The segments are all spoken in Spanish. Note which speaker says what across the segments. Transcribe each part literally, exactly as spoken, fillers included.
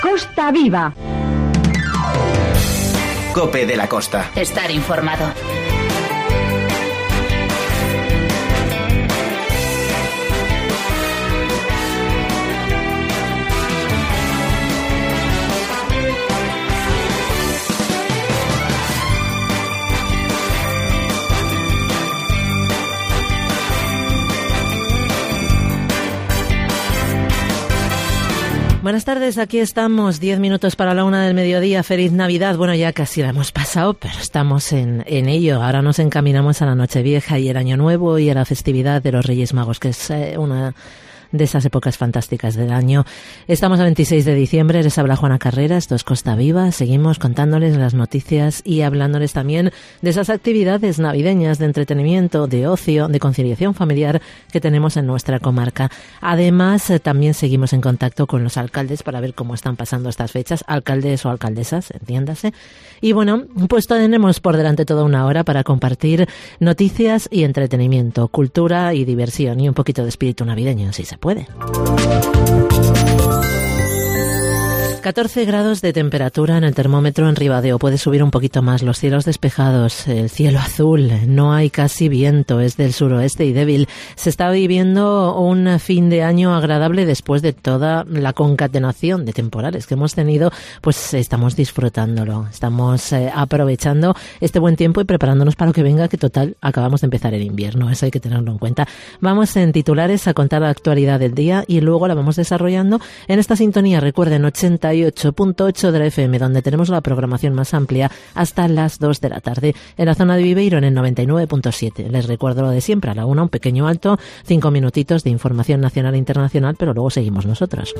Speaker 1: Costa Viva.
Speaker 2: COPE de la Costa.
Speaker 3: Estar informado.
Speaker 4: Buenas tardes, aquí estamos, diez minutos para la una del mediodía. Feliz Navidad. Bueno, ya casi la hemos pasado, pero estamos en, en ello. Ahora nos encaminamos a la Nochevieja y el Año Nuevo y a la festividad de los Reyes Magos, que es eh, una de esas épocas fantásticas del año. Estamos a veintiséis de diciembre, les habla Juana Carrera, esto es Costa Viva. Seguimos contándoles las noticias y hablándoles también de esas actividades navideñas de entretenimiento, de ocio, de conciliación familiar que tenemos en nuestra comarca. Además, eh, también seguimos en contacto con los alcaldes para ver cómo están pasando estas fechas, alcaldes o alcaldesas, entiéndase. Y bueno, pues tenemos por delante toda una hora para compartir noticias y entretenimiento, cultura y diversión y un poquito de espíritu navideño, si se puede. catorce grados de temperatura en el termómetro en Ribadeo. Puede subir un poquito más. Los cielos despejados, el cielo azul, no hay casi viento, es del suroeste y débil. Se está viviendo un fin de año agradable después de toda la concatenación de temporales que hemos tenido. Pues estamos disfrutándolo, estamos eh, aprovechando este buen tiempo y preparándonos para lo que venga, que total, acabamos de empezar el invierno. Eso hay que tenerlo en cuenta. Vamos en titulares a contar la actualidad del día y luego la vamos desarrollando en esta sintonía. Recuerden, ochenta y ocho punto ocho de la F M, donde tenemos la programación más amplia hasta las dos de la tarde. En la zona de Viveiro, en el noventa y nueve punto siete. Les recuerdo lo de siempre, a la una un pequeño alto, cinco minutitos de información nacional e internacional, pero luego seguimos nosotros.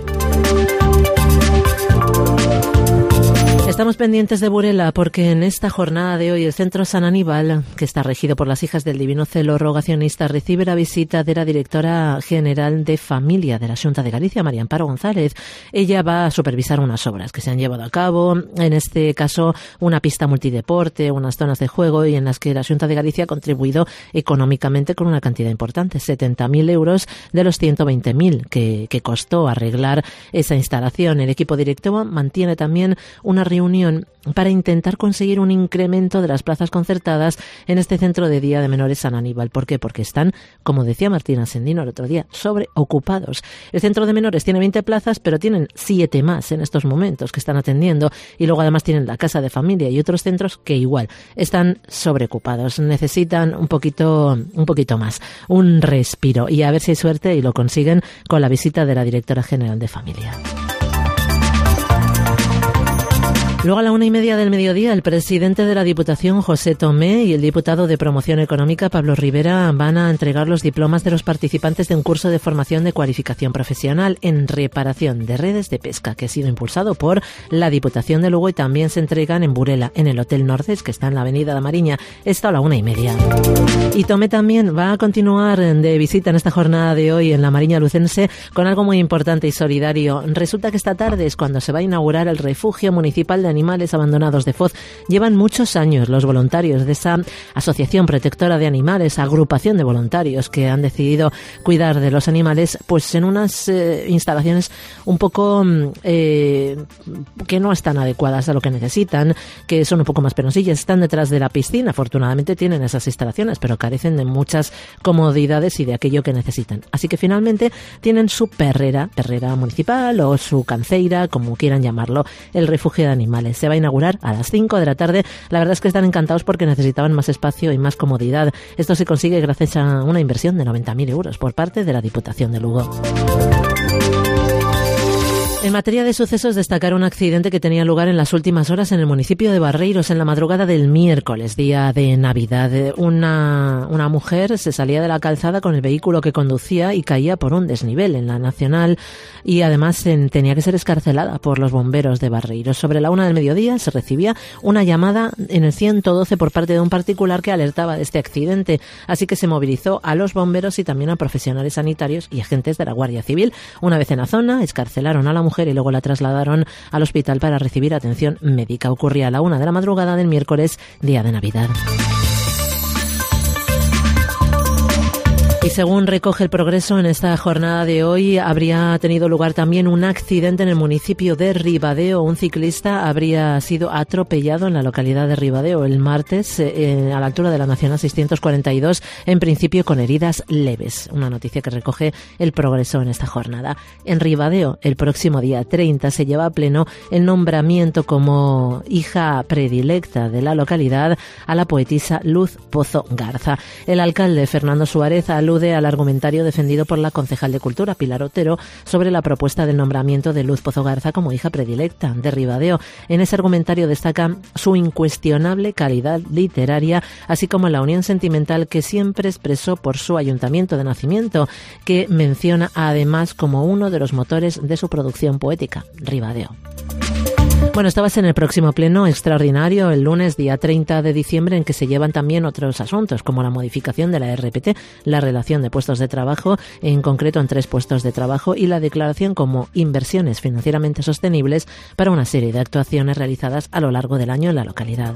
Speaker 4: Estamos pendientes de Burela porque en esta jornada de hoy el Centro San Aníbal, que está regido por las Hijas del Divino Celo Rogacionista, recibe la visita de la directora general de Familia de la Xunta de Galicia, María Amparo González. Ella va a supervisar unas obras que se han llevado a cabo, en este caso una pista multideporte, unas zonas de juego y en las que la Xunta de Galicia ha contribuido económicamente con una cantidad importante, setenta mil euros de los ciento veinte mil que, que costó arreglar esa instalación. El equipo directivo mantiene también una reunión para intentar conseguir un incremento de las plazas concertadas en este centro de día de menores San Aníbal. ¿Por qué? Porque están, como decía Martín Asendino el otro día, sobreocupados. El centro de menores tiene veinte plazas, pero tienen siete más en estos momentos que están atendiendo, y luego además tienen la casa de familia y otros centros que igual están sobreocupados. Necesitan un poquito, un poquito más, un respiro, y a ver si hay suerte y lo consiguen con la visita de la directora general de Familia. Luego a la una y media del mediodía, el presidente de la Diputación, José Tomé, y el diputado de Promoción Económica, Pablo Rivera, van a entregar los diplomas de los participantes de un curso de formación de cualificación profesional en reparación de redes de pesca, que ha sido impulsado por la Diputación de Lugo, y también se entregan en Burela, en el Hotel Nordés, que está en la Avenida La Mariña. Esto a la una y media. Y Tomé también va a continuar de visita en esta jornada de hoy en la Mariña Lucense con algo muy importante y solidario. Resulta que esta tarde es cuando se va a inaugurar el refugio municipal de animales abandonados de Foz. Llevan muchos años los voluntarios de esa asociación protectora de animales, agrupación de voluntarios que han decidido cuidar de los animales, pues en unas eh, instalaciones un poco eh, que no están adecuadas a lo que necesitan, que son un poco más penosillas. Están detrás de la piscina, afortunadamente tienen esas instalaciones, pero carecen de muchas comodidades y de aquello que necesitan. Así que finalmente tienen su perrera, perrera municipal o su canceira, como quieran llamarlo, el refugio de animales. Se va a inaugurar a las cinco de la tarde. La verdad es que están encantados porque necesitaban más espacio y más comodidad. Esto se consigue gracias a una inversión de noventa mil euros por parte de la Diputación de Lugo. En materia de sucesos, destacar un accidente que tenía lugar en las últimas horas en el municipio de Barreiros en la madrugada del miércoles, día de Navidad. Una, una mujer se salía de la calzada con el vehículo que conducía y caía por un desnivel en la Nacional, y además en, tenía que ser excarcelada por los bomberos de Barreiros. Sobre la una del mediodía se recibía una llamada en el ciento doce por parte de un particular que alertaba de este accidente, así que se movilizó a los bomberos y también a profesionales sanitarios y agentes de la Guardia Civil. Una vez en la zona, excarcelaron a la mujer y luego la trasladaron al hospital para recibir atención médica. Ocurría a la una de la madrugada del miércoles, día de Navidad. Y según recoge El Progreso, en esta jornada de hoy habría tenido lugar también un accidente en el municipio de Ribadeo. Un ciclista habría sido atropellado en la localidad de Ribadeo el martes eh, a la altura de la Nacional seiscientos cuarenta y dos, en principio con heridas leves. Una noticia que recoge El Progreso en esta jornada. En Ribadeo, el próximo día treinta, se lleva a pleno el nombramiento como hija predilecta de la localidad a la poetisa Luz Pozo Garza. El alcalde Fernando Suárez alude al argumentario defendido por la concejal de Cultura, Pilar Otero, sobre la propuesta del nombramiento de Luz Pozo Garza como hija predilecta de Ribadeo. En ese argumentario destaca su incuestionable calidad literaria, así como la unión sentimental que siempre expresó por su ayuntamiento de nacimiento, que menciona además como uno de los motores de su producción poética, Ribadeo. Bueno, estabas en el próximo pleno extraordinario el lunes, día treinta de diciembre, en que se llevan también otros asuntos, como la modificación de la R P T, la relación de puestos de trabajo, en concreto en tres puestos de trabajo, y la declaración como inversiones financieramente sostenibles para una serie de actuaciones realizadas a lo largo del año en la localidad.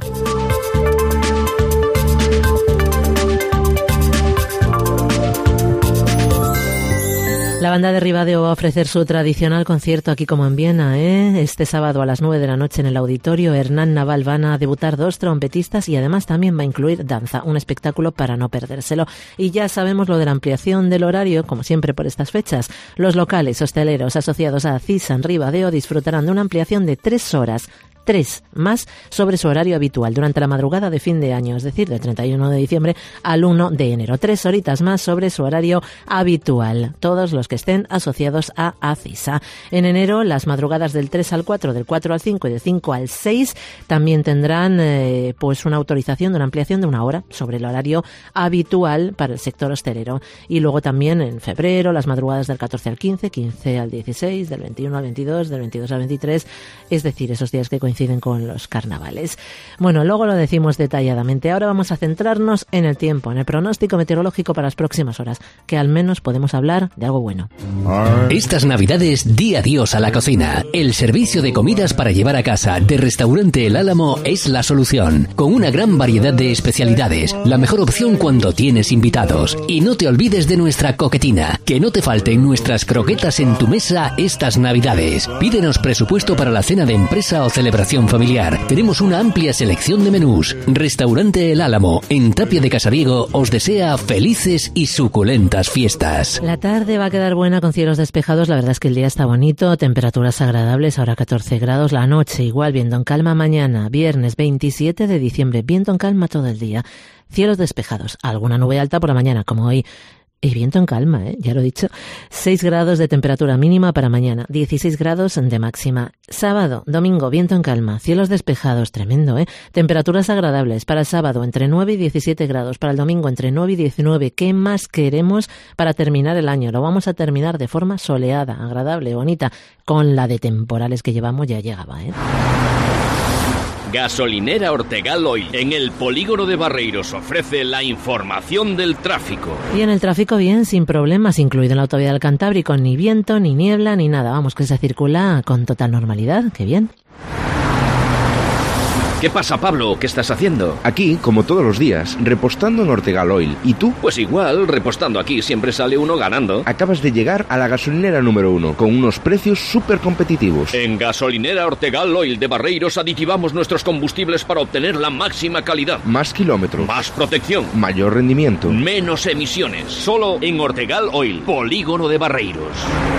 Speaker 4: La banda de Ribadeo va a ofrecer su tradicional concierto aquí como en Viena, ¿eh? Este sábado a las nueve de la noche en el auditorio Hernán Naval van a debutar dos trompetistas y además también va a incluir danza, un espectáculo para no perdérselo. Y ya sabemos lo de la ampliación del horario, como siempre por estas fechas. Los locales hosteleros asociados a CISA en Ribadeo disfrutarán de una ampliación de tres horas. Tres más sobre su horario habitual durante la madrugada de fin de año, es decir, del treinta y uno de diciembre al uno de enero. Tres horitas más sobre su horario habitual, todos los que estén asociados a ACISA. En enero, las madrugadas del tres al cuatro, del cuatro al cinco y del cinco al seis también tendrán eh, pues una autorización de una ampliación de una hora sobre el horario habitual para el sector hostelero. Y luego también en febrero, las madrugadas del catorce al quince, quince al dieciséis, del veintiuno al veintidós, del veintidós al veintitrés, es decir, esos días que coinciden coinciden con los carnavales. Bueno, luego lo decimos detalladamente. Ahora vamos a centrarnos en el tiempo, en el pronóstico meteorológico para las próximas horas, que al menos podemos hablar de algo bueno.
Speaker 1: Estas Navidades di adiós a la cocina. El servicio de comidas para llevar a casa de Restaurante El Álamo es la solución, con una gran variedad de especialidades, la mejor opción cuando tienes invitados. Y no te olvides de nuestra coquetina, que no te falten nuestras croquetas en tu mesa estas Navidades. Pídenos presupuesto para la cena de empresa o celebración familiar. Tenemos una amplia selección de menús. Restaurante El Álamo, en Tapia de Casabiego, os desea felices y suculentas fiestas.
Speaker 4: La tarde va a quedar buena con cielos despejados. La verdad es que el día está bonito, temperaturas agradables, ahora catorce grados. La noche igual, viento en calma mañana, viernes veintisiete de diciembre, viento en calma todo el día. Cielos despejados, alguna nube alta por la mañana, como hoy. Y viento en calma, ¿eh? Ya lo he dicho. seis grados de temperatura mínima para mañana, dieciséis grados de máxima. Sábado, domingo, viento en calma, cielos despejados, tremendo, ¿eh? Temperaturas agradables para el sábado entre nueve y diecisiete grados, para el domingo entre nueve y diecinueve. ¿Qué más queremos para terminar el año? Lo vamos a terminar de forma soleada, agradable, bonita, con la de temporales que llevamos ya llegaba, ¿eh?
Speaker 2: Gasolinera Ortegal Oil, en el polígono de Barreiros, ofrece la información del tráfico.
Speaker 4: Y en el tráfico bien, sin problemas, incluido en la autovía del Cantábrico, ni viento, ni niebla, ni nada. Vamos, que se circula con total normalidad. ¡Qué bien!
Speaker 2: ¿Qué pasa, Pablo? ¿Qué estás haciendo?
Speaker 3: Aquí, como todos los días, repostando en Ortegal Oil. ¿Y tú?
Speaker 2: Pues igual, repostando aquí siempre sale uno ganando.
Speaker 3: Acabas de llegar a la gasolinera número uno, con unos precios súper competitivos.
Speaker 2: En Gasolinera Ortegal Oil de Barreiros aditivamos nuestros combustibles para obtener la máxima calidad.
Speaker 3: Más kilómetros.
Speaker 2: Más protección.
Speaker 3: Mayor rendimiento.
Speaker 2: Menos emisiones. Solo en Ortegal Oil, polígono de Barreiros.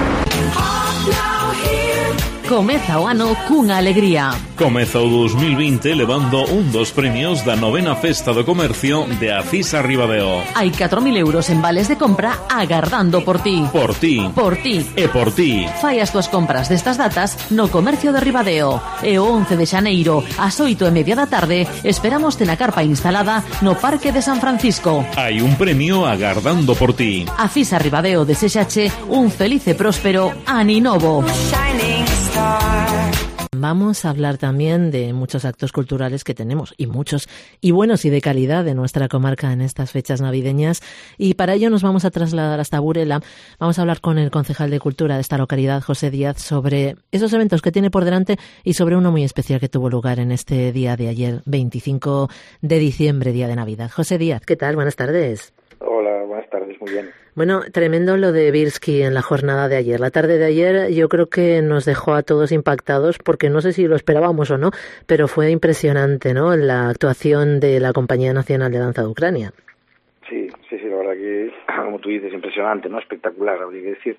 Speaker 5: Comeza o ano cunha alegría.
Speaker 6: Comeza o dos mil vinte levando un dos premios da novena Festa do Comercio de ACISA Ribadeo.
Speaker 5: Hai catro mil euros en vales de compra agardando por ti.
Speaker 6: Por ti.
Speaker 5: Por ti.
Speaker 6: E por ti.
Speaker 5: Fai as tuas compras destas datas no Comercio de Ribadeo. E o once de xaneiro, ás oito e media da tarde, esperamos na carpa instalada no Parque de San Francisco.
Speaker 6: Hai un premio agardando por ti.
Speaker 5: ACISA Ribadeo deseache un feliz e próspero aninovo.
Speaker 4: Vamos a hablar también de muchos actos culturales que tenemos, y muchos, y buenos y de calidad de nuestra comarca en estas fechas navideñas. Y para ello nos vamos a trasladar hasta Burela. Vamos a hablar con el concejal de Cultura de esta localidad, José Díaz, sobre esos eventos que tiene por delante y sobre uno muy especial que tuvo lugar en este día de ayer, veinticinco de diciembre, día de Navidad. José Díaz, ¿qué tal? Buenas tardes.
Speaker 7: Hola, buenas tardes. Muy muy bien.
Speaker 4: Bueno, tremendo lo de Birsky en la jornada de ayer. La tarde de ayer yo creo que nos dejó a todos impactados porque no sé si lo esperábamos o no, pero fue impresionante, ¿no?, la actuación de la Compañía Nacional de Danza de Ucrania.
Speaker 7: Sí, sí, sí, la verdad que, como tú dices, impresionante, ¿no? Espectacular, habría que decir.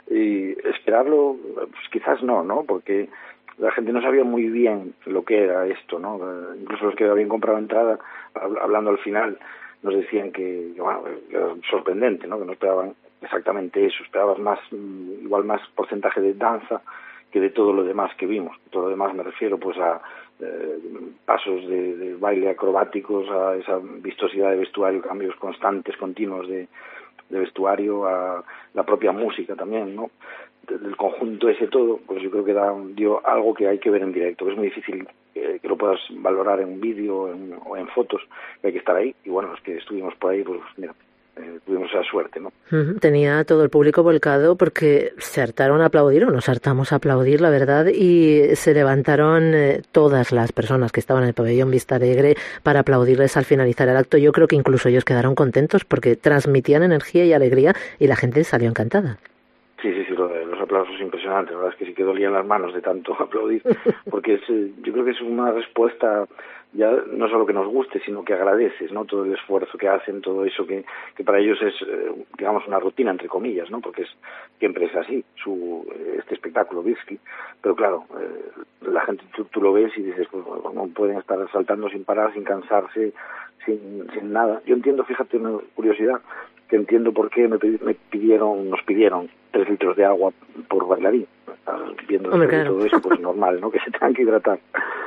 Speaker 7: Y esperarlo, pues quizás no, ¿no? Porque la gente no sabía muy bien lo que era esto, ¿no? Incluso los que habían comprado entrada, hablando al final, nos decían que, bueno, que era sorprendente, ¿no? Que no esperaban exactamente eso, esperaban más, igual más porcentaje de danza que de todo lo demás que vimos. Todo lo demás me refiero pues a eh, pasos de, de baile acrobáticos, a esa vistosidad de vestuario, cambios constantes, continuos de, de vestuario, a la propia música también, ¿no? Del conjunto ese todo, pues yo creo que da, dio algo que hay que ver en directo, que es muy difícil eh, que lo puedas valorar en un vídeo en, o en fotos, que hay que estar ahí, y bueno, los que estuvimos por ahí, pues mira, eh, tuvimos esa suerte, ¿no?
Speaker 4: Uh-huh. Tenía todo el público volcado porque se hartaron a aplaudir, o nos hartamos a aplaudir, la verdad, y se levantaron eh, todas las personas que estaban en el pabellón Vista Alegre para aplaudirles al finalizar el acto. Yo creo que incluso ellos quedaron contentos porque transmitían energía y alegría y la gente salió encantada.
Speaker 7: Sí, sí, sí, lo de los aplausos impresionantes, la verdad es que sí que dolían las manos de tanto aplaudir, porque es, yo creo que es una respuesta ya no solo que nos guste, sino que agradeces, ¿no?, todo el esfuerzo que hacen, todo eso que, que para ellos es, eh, digamos, una rutina, entre comillas, ¿no?, porque es siempre es así, su este espectáculo Birsky, pero claro, eh, la gente, tú, tú lo ves y dices, pues no pueden estar saltando sin parar, sin cansarse, sin, sin nada. Yo entiendo, fíjate, una curiosidad, que entiendo por qué me, me pidieron, nos pidieron tres litros de agua por bailarín. Viendo
Speaker 4: Hombre, claro.
Speaker 7: Todo eso, pues normal, ¿no?, que se tengan que hidratar.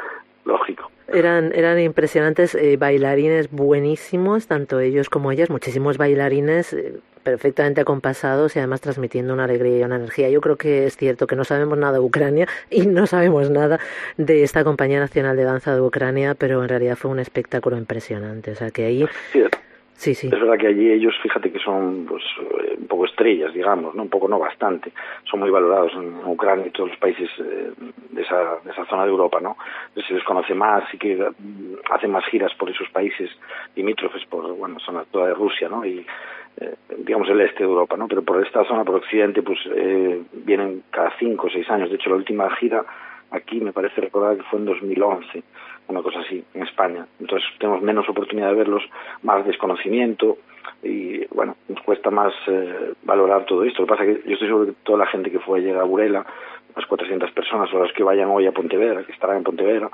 Speaker 7: Lógico.
Speaker 4: Eran, eran impresionantes, eh, bailarines buenísimos, tanto ellos como ellas, muchísimos bailarines eh, perfectamente acompasados y además transmitiendo una alegría y una energía. Yo creo que es cierto que no sabemos nada de Ucrania y no sabemos nada de esta Compañía Nacional de Danza de Ucrania, pero en realidad fue un espectáculo impresionante. O sea que ahí...
Speaker 7: Sí.
Speaker 4: Sí, sí.
Speaker 7: Es verdad que allí ellos, fíjate que son pues un poco estrellas, digamos, no un poco, no bastante. Son muy valorados en Ucrania y todos los países eh, de esa de esa zona de Europa, ¿no? Se les conoce más y que hacen más giras por esos países limítrofes, por, bueno, zona toda de Rusia, ¿no? Y eh, digamos el este de Europa, ¿no? Pero por esta zona, por Occidente, pues eh, vienen cada cinco o seis años. De hecho, la última gira aquí me parece recordar que fue en dos mil once, una cosa así, en España. Entonces tenemos menos oportunidad de verlos, más desconocimiento y, bueno, nos cuesta más eh, valorar todo esto. Lo que pasa es que yo estoy seguro que toda la gente que fue ayer a Burela, las cuatrocientas personas o las que vayan hoy a Pontevedra, que estarán en Pontevedra,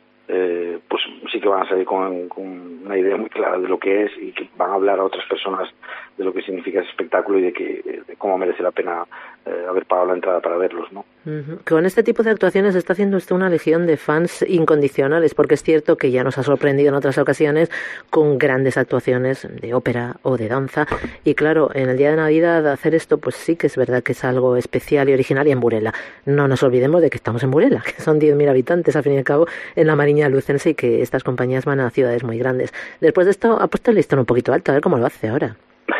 Speaker 7: eh, pues sí que van a salir con, con una idea muy clara de lo que es y que van a hablar a otras personas de lo que significa ese espectáculo y de que de cómo merece la pena eh, haber pagado la entrada para verlos, ¿no?
Speaker 4: Uh-huh. Con este tipo de actuaciones está haciendo usted una legión de fans incondicionales, porque es cierto que ya nos ha sorprendido en otras ocasiones con grandes actuaciones de ópera o de danza, y claro, en el día de Navidad hacer esto, pues sí que es verdad que es algo especial y original, y en Burela. No nos olvidemos de que estamos en Burela, que son diez mil habitantes al fin y al cabo en la Mariña Lucense, y que estas compañías van a ciudades muy grandes. Después de esto ha puesto el listón un poquito alto, a ver cómo lo hace ahora.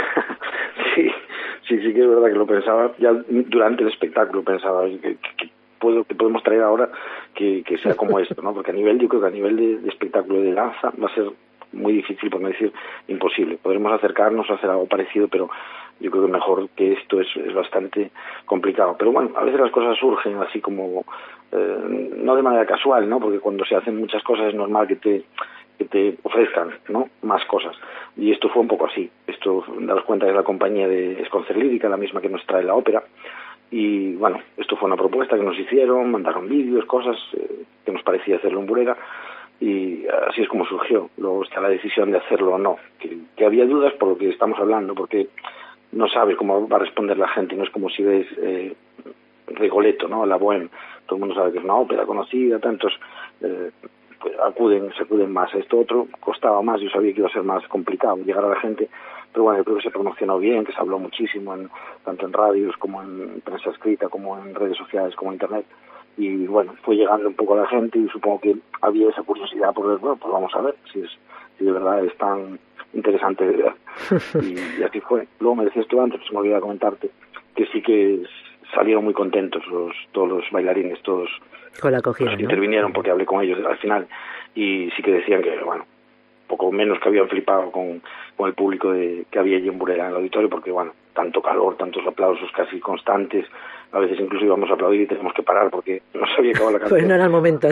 Speaker 7: Sí, sí, sí que es verdad que lo pensaba, ya durante el espectáculo pensaba que, que, que, puedo, que podemos traer ahora que, que sea como esto, ¿no? Porque a nivel, yo creo que a nivel de, de espectáculo de danza va a ser muy difícil, por no decir imposible. Podremos acercarnos a hacer algo parecido, pero yo creo que mejor que esto es, es bastante complicado. Pero bueno, a veces las cosas surgen así como, eh, no de manera casual, ¿no? Porque cuando se hacen muchas cosas es normal que te que te ofrezcan, ¿no?, más cosas. Y esto fue un poco así. Esto, daros cuenta, es la compañía de Esconcert Lírica, la misma que nos trae la ópera. Y bueno, esto fue una propuesta que nos hicieron, mandaron vídeos, cosas eh, que nos parecía hacerlo en Burela. Y así es como surgió. Luego está la decisión de hacerlo o no. Que, que había dudas por lo que estamos hablando, porque no sabes cómo va a responder la gente. No es como si ves eh, Rigoletto, ¿no?, la Bohème. Todo el mundo sabe que es una ópera conocida, tantos eh, pues acuden, se acuden más a esto otro. Costaba más, yo sabía que iba a ser más complicado llegar a la gente, pero bueno, yo creo que se promocionó bien, que se habló muchísimo, en, tanto en radios como en prensa escrita, como en redes sociales, como en internet. Y bueno, fue llegando un poco a la gente y supongo que había esa curiosidad por ver, bueno, pues vamos a ver si es si de verdad es tan interesante de ver. Y, y así fue. Luego me decías tú antes, pues me olvidaba comentarte, que sí que salieron muy contentos los todos los bailarines, todos
Speaker 4: con la acogida,
Speaker 7: los que
Speaker 4: ¿no?,
Speaker 7: intervinieron, porque hablé con ellos al final y sí que decían que, bueno, poco menos que habían flipado con, con el público de, que había allí en Burela, en el auditorio, porque bueno, tanto calor, tantos aplausos casi constantes, a veces incluso íbamos a aplaudir y teníamos que parar porque no se había acabado la canción.
Speaker 4: Pues no era el momento.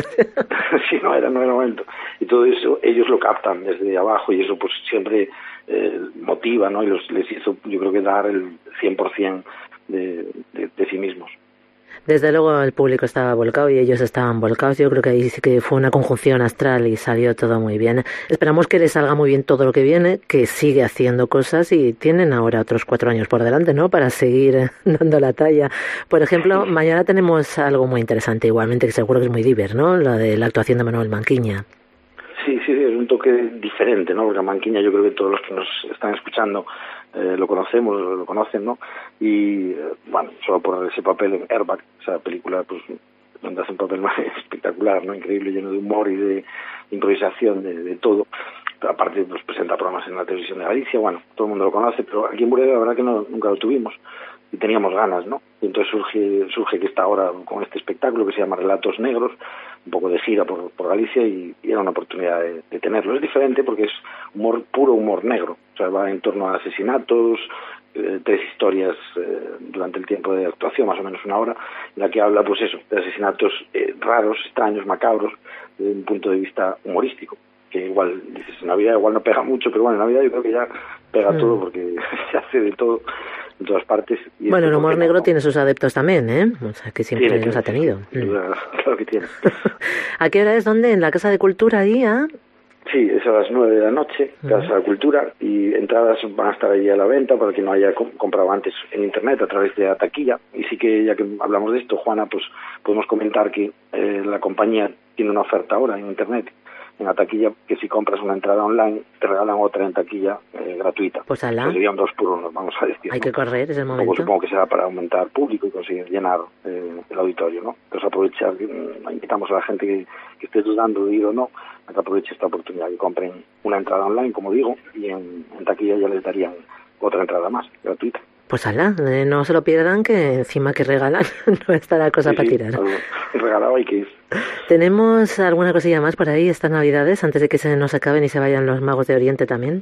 Speaker 7: Sí, no era, no era el momento. Y todo eso ellos lo captan desde abajo y eso pues siempre eh, motiva, ¿no? Y los, les hizo, yo creo que dar el cien por ciento de, de, de sí mismos.
Speaker 4: Desde luego el público estaba volcado y ellos estaban volcados. Yo creo que ahí sí que fue una conjunción astral y salió todo muy bien. Esperamos que les salga muy bien todo lo que viene, que sigue haciendo cosas y tienen ahora otros cuatro años por delante, ¿no? Para seguir dando la talla. Por ejemplo, mañana tenemos algo muy interesante igualmente, que seguro que es muy divers, ¿no? La de la actuación de Manuel Manquiña.
Speaker 7: Sí, sí, es un toque diferente, ¿no? Porque a Manquiña yo creo que todos los que nos están escuchando eh, lo conocemos, lo conocen, ¿no? Y, eh, bueno, solo por ese papel en Airbag, esa película, pues, donde hace un papel más espectacular, ¿no? Increíble, lleno de humor y de improvisación, de, de todo. Pero aparte, pues, presenta programas en la televisión de Galicia, bueno, todo el mundo lo conoce, pero aquí en Burela la verdad que no, nunca lo tuvimos. Y teníamos ganas, ¿no? Y entonces surge, surge que está ahora con este espectáculo que se llama Relatos Negros, un poco de gira por, por Galicia y, y era una oportunidad de, de tenerlo. Es diferente porque es humor, puro humor negro, o sea, va en torno a asesinatos, eh, tres historias eh, durante el tiempo de actuación, más o menos una hora, en la que habla, pues eso, de asesinatos eh, raros, extraños, macabros, desde un punto de vista humorístico. Que igual, dices, en Navidad igual no pega mucho, pero bueno, en Navidad yo creo que ya pega mm. todo porque se hace de todo en todas partes. Y
Speaker 4: bueno, el humor negro no tiene sus adeptos también, ¿eh? O sea, que siempre tiene, los ha tenido.
Speaker 7: Sí, mm. Claro que tiene.
Speaker 4: ¿A qué hora es? ¿Dónde? ¿En la Casa de Cultura ahí? ¿Ah?
Speaker 7: Sí, es a las nueve de la noche, Casa de Cultura, y entradas van a estar allí a la venta para quien no haya com- comprado antes en internet a través de la taquilla. Y sí que, ya que hablamos de esto, Juana, pues podemos comentar que eh, la compañía tiene una oferta ahora en internet, en la taquilla, que si compras una entrada online te regalan otra en taquilla eh, gratuita.
Speaker 4: Pues ala.
Speaker 7: Que sería un dos por uno, vamos a decir.
Speaker 4: Hay
Speaker 7: ¿no?
Speaker 4: que correr, es el momento.
Speaker 7: Luego supongo que será para aumentar público y conseguir llenar eh, el auditorio, ¿no? Entonces aprovechar, mm, invitamos a la gente que, que esté dudando de ir o no, a que aproveche esta oportunidad, que compren una entrada online, como digo, y en, en taquilla ya les darían otra entrada más, gratuita.
Speaker 4: Pues ala, eh, no se lo pierdan, que encima que regalan no está la cosa
Speaker 7: sí,
Speaker 4: para
Speaker 7: sí,
Speaker 4: tirar.
Speaker 7: Regalado hay que ir.
Speaker 4: ¿Tenemos alguna cosilla más por ahí estas Navidades, antes de que se nos acaben y se vayan los magos de Oriente también?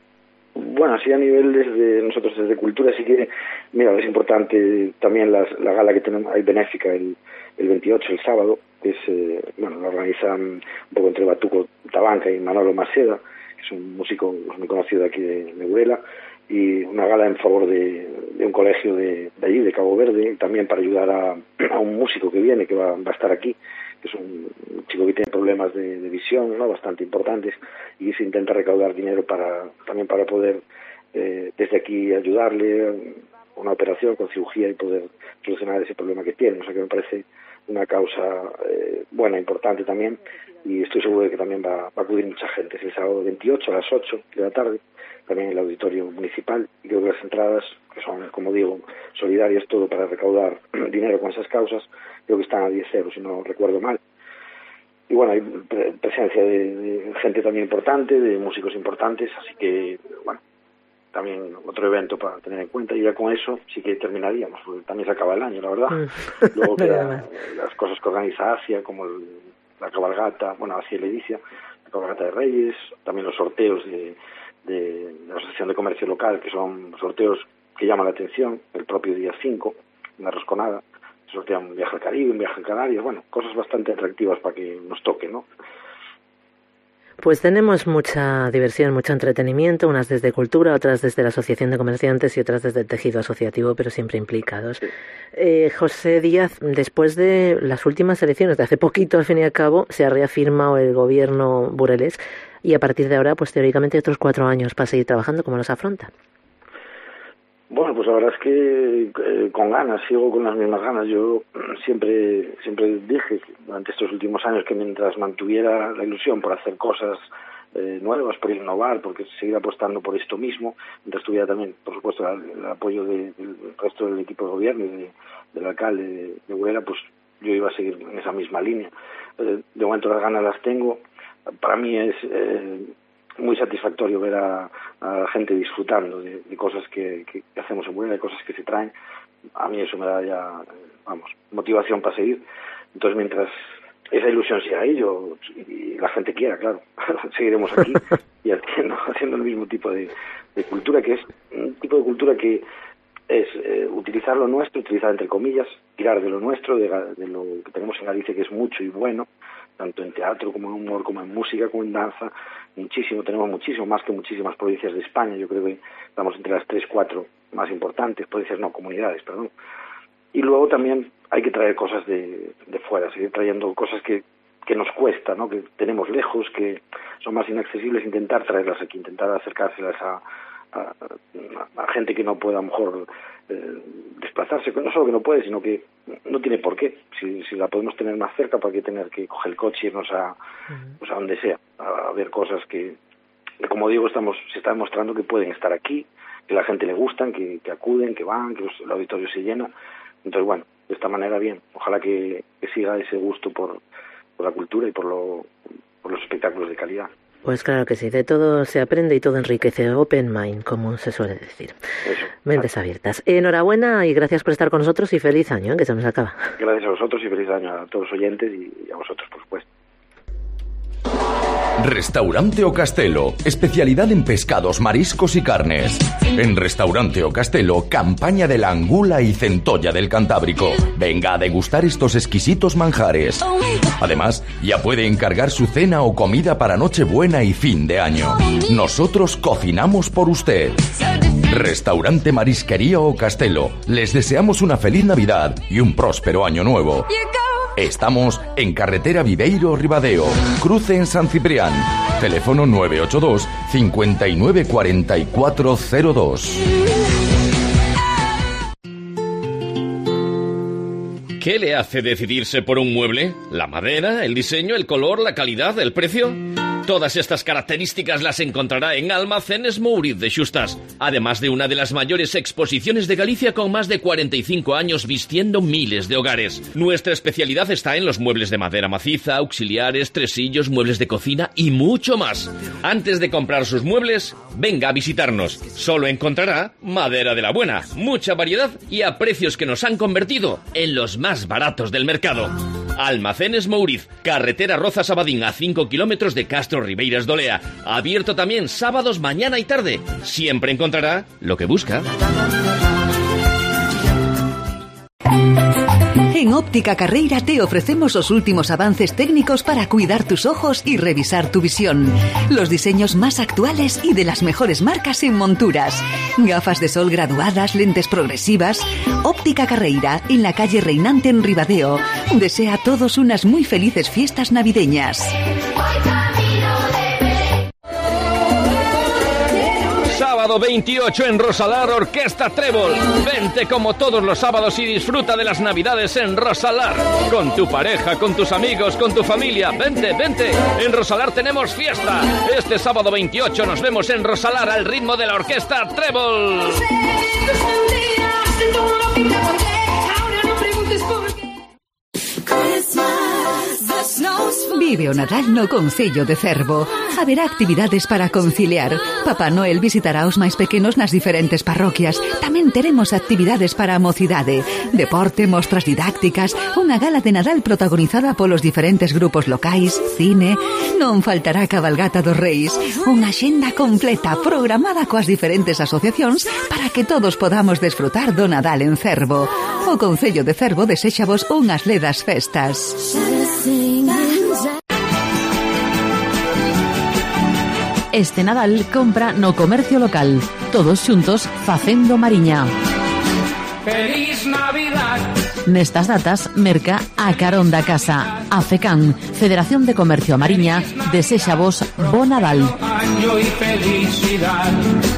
Speaker 7: Bueno, así a nivel desde nosotros desde Cultura sí que, mira, es importante también las, la gala que tenemos, hay benéfica el, el veintiocho, el sábado, que es, eh, bueno, la organizan un poco entre Batuco Tabanca y Manolo Maceda, que es un músico muy conocido de aquí de, de Burela, y una gala en favor de, de un colegio de, de allí, de Cabo Verde, también para ayudar a, a un músico que viene, que va, va a estar aquí, que es un chico que tiene problemas de, de visión, ¿no? Bastante importantes, y se intenta recaudar dinero para también para poder eh, desde aquí ayudarle a una operación con cirugía y poder solucionar ese problema que tiene. O sea que me parece una causa eh, buena, importante también, y estoy seguro de que también va, va a acudir mucha gente. Es el sábado veintiocho a las ocho de la tarde, también en el auditorio municipal, y creo que las entradas, que son, como digo, solidarias, todo para recaudar dinero con esas causas, creo que están a diez euros, si no recuerdo mal. Y bueno, hay pre- presencia de, de gente también importante, de músicos importantes, así que, bueno, también otro evento para tener en cuenta, y ya con eso sí que terminaríamos, porque también se acaba el año, la verdad. Luego quedan las cosas que organiza Asia, como el, la cabalgata, bueno, Asia y Ledicia, la cabalgata de Reyes, también los sorteos de, de la Asociación de Comercio Local, que son sorteos que llaman la atención, el propio día cinco, en la Rosconada, se sortea un viaje al Caribe, un viaje a Canarias, bueno, cosas bastante atractivas para que nos toque, ¿no?
Speaker 4: Pues tenemos mucha diversión, mucho entretenimiento, unas desde Cultura, otras desde la Asociación de Comerciantes y otras desde el tejido asociativo, pero siempre implicados. Sí. Eh, José Díaz, después de las últimas elecciones, de hace poquito al fin y al cabo, se ha reafirmado el gobierno burelés y a partir de ahora, pues teóricamente otros cuatro años para seguir trabajando. ¿Cómo los afronta?
Speaker 7: Bueno, pues la verdad es que eh, con ganas, sigo con las mismas ganas. Yo siempre siempre dije durante estos últimos años que mientras mantuviera la ilusión por hacer cosas eh, nuevas, por innovar, porque seguir apostando por esto mismo, mientras tuviera también, por supuesto, el, el apoyo de, del resto del equipo de gobierno y de, del alcalde de, de Burela, pues yo iba a seguir en esa misma línea. Eh, de momento las ganas las tengo. Para mí es... Eh, muy satisfactorio ver a, a la gente disfrutando de, de cosas que, que hacemos en Burela, de cosas que se traen. A mí eso me da ya, vamos, motivación para seguir. Entonces, mientras esa ilusión siga ahí, yo, y la gente quiera, claro, seguiremos aquí y haciendo, haciendo el mismo tipo de, de cultura, que es un tipo de cultura que es eh, utilizar lo nuestro, utilizar entre comillas, tirar de lo nuestro, de, de lo que tenemos en Galicia, que es mucho y bueno, tanto en teatro como en humor, como en música, como en danza, muchísimo, tenemos muchísimo más que muchísimas provincias de España. Yo creo que estamos entre las tres, cuatro más importantes, provincias no, comunidades, perdón. Y luego también hay que traer cosas de, de fuera, seguir trayendo cosas que, que nos cuesta, ¿no? Que tenemos lejos, que son más inaccesibles, intentar traerlas aquí, intentar acercárselas a, a, a gente que no pueda a lo mejor eh, desplazarse, no solo que no puede, sino que no tiene por qué. Si, si la podemos tener más cerca, ¿para qué tener que coger el coche y irnos a, uh-huh. pues a donde sea, a, a ver cosas que, que, como digo, estamos se está demostrando que pueden estar aquí, que a la gente le gustan, que, que acuden, que van, que los, el auditorio se llena. Entonces, bueno, de esta manera bien. Ojalá que, que siga ese gusto por, por la cultura y por, lo, por los espectáculos de calidad.
Speaker 4: Pues claro que sí, de todo se aprende y todo enriquece. Open mind, como se suele decir.
Speaker 7: Eso.
Speaker 4: Mentes abiertas. Enhorabuena y gracias por estar con nosotros y feliz año, ¿eh? Que se nos acaba.
Speaker 7: Gracias a vosotros y feliz año a todos los oyentes y a vosotros, por supuesto.
Speaker 8: Restaurante O Castelo, especialidad en pescados, mariscos y carnes. En Restaurante O Castelo, campaña de la angula y centolla del Cantábrico. Venga a degustar estos exquisitos manjares. Además, ya puede encargar su cena o comida para Nochebuena y fin de año. Nosotros cocinamos por usted. Restaurante Marisquería O Castelo. Les deseamos una feliz Navidad y un próspero año nuevo. Estamos en carretera Viveiro-Ribadeo, cruce en San Ciprián. Teléfono nueve ocho dos, cinco nueve cuatro cuatro cero dos.
Speaker 2: ¿Qué le hace decidirse por un mueble? ¿La madera, el diseño, el color, la calidad, el precio? Todas estas características las encontrará en Almacenes Mouriz de Xustas, además de una de las mayores exposiciones de Galicia con más de cuarenta y cinco años vistiendo miles de hogares. Nuestra especialidad está en los muebles de madera maciza, auxiliares, tresillos, muebles de cocina y mucho más. Antes de comprar sus muebles, venga a visitarnos. Solo encontrará madera de la buena, mucha variedad y a precios que nos han convertido en los más baratos del mercado. Almacenes Mouriz, carretera Rozas Abadín a cinco kilómetros de Castro Ribeiras de Olea. Abierto también sábados mañana y tarde. Siempre encontrará lo que busca.
Speaker 9: En Óptica Carreira te ofrecemos los últimos avances técnicos para cuidar tus ojos y revisar tu visión. Los diseños más actuales y de las mejores marcas en monturas. Gafas de sol graduadas, lentes progresivas. Óptica Carreira, en la calle Reinante en Ribadeo. Desea a todos unas muy felices fiestas navideñas.
Speaker 2: Sábado veintiocho en Rosalar, Orquesta Trébol. Vente como todos los sábados y disfruta de las Navidades en Rosalar. Con tu pareja, con tus amigos, con tu familia. Vente, vente. En Rosalar tenemos fiesta. Este sábado veintiocho nos vemos en Rosalar al ritmo de la Orquesta Trébol.
Speaker 9: Vive o Nadal no Concello de Cervo. Haberá actividades para conciliar. Papá Noel visitará os máis pequenos nas diferentes parroquias. Tamén teremos actividades para a mocidade. Deporte, mostras didácticas, unha gala de Nadal protagonizada polos diferentes grupos locais, cine. Non faltará cabalgata dos Reis. Unha xenda completa programada coas diferentes asociacións para que todos podamos desfrutar do Nadal en Cervo. O Concello de Cervo deséxavos unhas ledas festas.
Speaker 5: Este Nadal compra no comercio local. Todos xuntos facendo mariña.
Speaker 10: Feliz Navidad.
Speaker 5: Nestas datas, merca a carón da casa. A FECAN, Federación de Comercio a Mariña, desexa vos bo Nadal.
Speaker 10: Año y felicidad.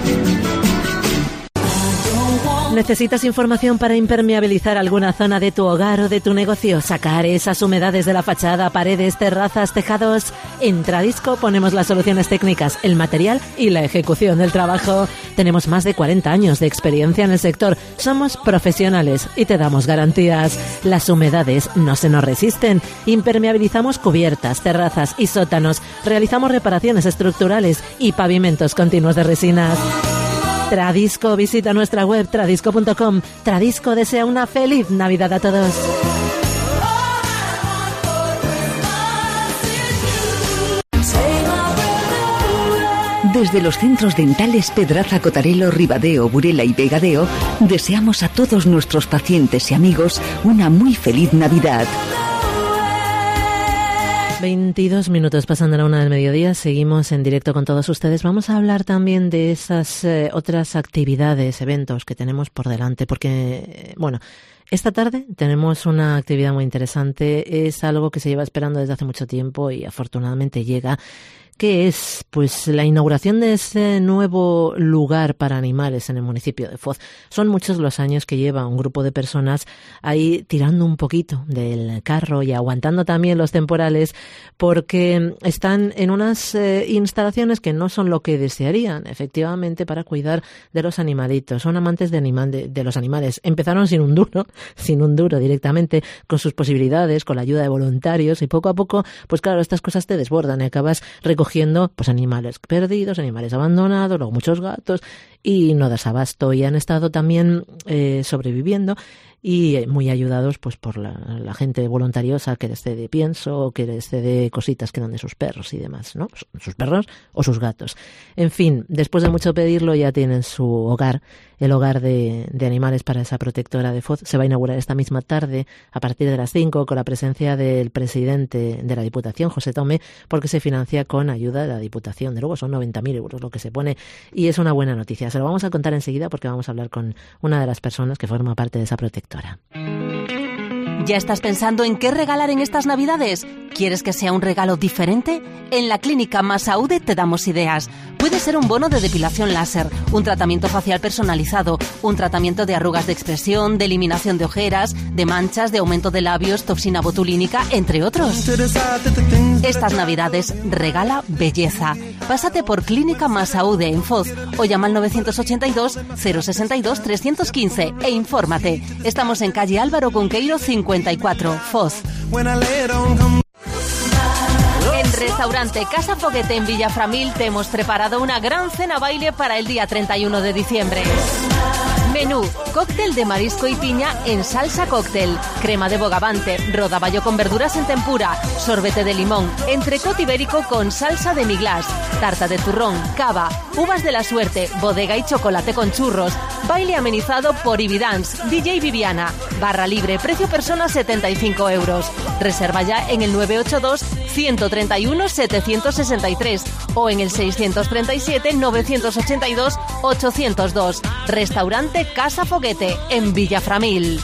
Speaker 4: ¿Necesitas información para impermeabilizar alguna zona de tu hogar o de tu negocio? ¿Sacar esas humedades de la fachada, paredes, terrazas, tejados? En Tradisco ponemos las soluciones técnicas, el material y la ejecución del trabajo. Tenemos más de cuarenta años de experiencia en el sector. Somos profesionales y te damos garantías. Las humedades no se nos resisten. Impermeabilizamos cubiertas, terrazas y sótanos. Realizamos reparaciones estructurales y pavimentos continuos de resinas. Tradisco, visita nuestra web tradisco punto com. Tradisco desea una feliz Navidad a todos.
Speaker 9: Desde los centros dentales Pedraza, Cotarelo, Ribadeo, Burela y Vegadeo, deseamos a todos nuestros pacientes y amigos una muy feliz Navidad.
Speaker 4: veintidós minutos pasan de la una del mediodía, seguimos en directo con todos ustedes. Vamos a hablar también de esas eh, otras actividades, eventos que tenemos por delante, porque, eh, bueno, esta tarde tenemos una actividad muy interesante, es algo que se lleva esperando desde hace mucho tiempo y afortunadamente llega, que es pues la inauguración de ese nuevo lugar para animales en el municipio de Foz. Son muchos los años que lleva un grupo de personas ahí tirando un poquito del carro y aguantando también los temporales, porque están en unas eh, instalaciones que no son lo que desearían, efectivamente, para cuidar de los animalitos. Son amantes de, animal, de, de los animales. Empezaron sin un duro, sin un duro directamente, con sus posibilidades, con la ayuda de voluntarios, y poco a poco, pues claro, estas cosas te desbordan y acabas recogiendo cogiendo pues animales perdidos, animales abandonados, luego muchos gatos, y no das abasto, y han estado también eh, sobreviviendo y muy ayudados pues por la, la gente voluntariosa que les cede pienso, que les cede cositas que dan de sus perros y demás, ¿no? Sus perros o sus gatos. En fin, después de mucho pedirlo, ya tienen su hogar, el hogar de, de animales para esa protectora de Foz. Se va a inaugurar esta misma tarde a partir de las cinco con la presencia del presidente de la Diputación, José Tomé, porque se financia con ayuda de la Diputación. De luego son noventa mil euros lo que se pone, y es una buena noticia. Se lo vamos a contar enseguida porque vamos a hablar con una de las personas que forma parte de esa protectora.
Speaker 11: ¿Ya estás pensando en qué regalar en estas Navidades? ¿Quieres que sea un regalo diferente? En la Clínica Masaude te damos ideas. Puede ser un bono de depilación láser, un tratamiento facial personalizado, un tratamiento de arrugas de expresión, de eliminación de ojeras, de manchas, de aumento de labios, toxina botulínica, entre otros. Estas Navidades regala belleza. Pásate por Clínica Masaude en Foz o llama al nueve ochenta y dos, cero sesenta y dos, trescientos quince e infórmate. Estamos en calle Álvaro Conqueiro cincuenta y cuatro, Foz. En Restaurante Casa Foguete en Villaframil te hemos preparado una gran cena baile para el día treinta y uno de diciembre. Menú: cóctel de marisco y piña en salsa cóctel, crema de bogavante, rodaballo con verduras en tempura, sorbete de limón, entrecot ibérico con salsa de miglás, tarta de turrón, cava, uvas de la suerte, bodega y chocolate con churros, baile amenizado por Ibidance, D J Viviana, barra libre, precio persona setenta y cinco euros. Reserva ya en el nueve ocho dos, uno tres uno, siete seis tres o en el seiscientos treinta y siete, novecientos ochenta y dos, ochocientos dos. Restaurante Casa Foguete en Villaframil.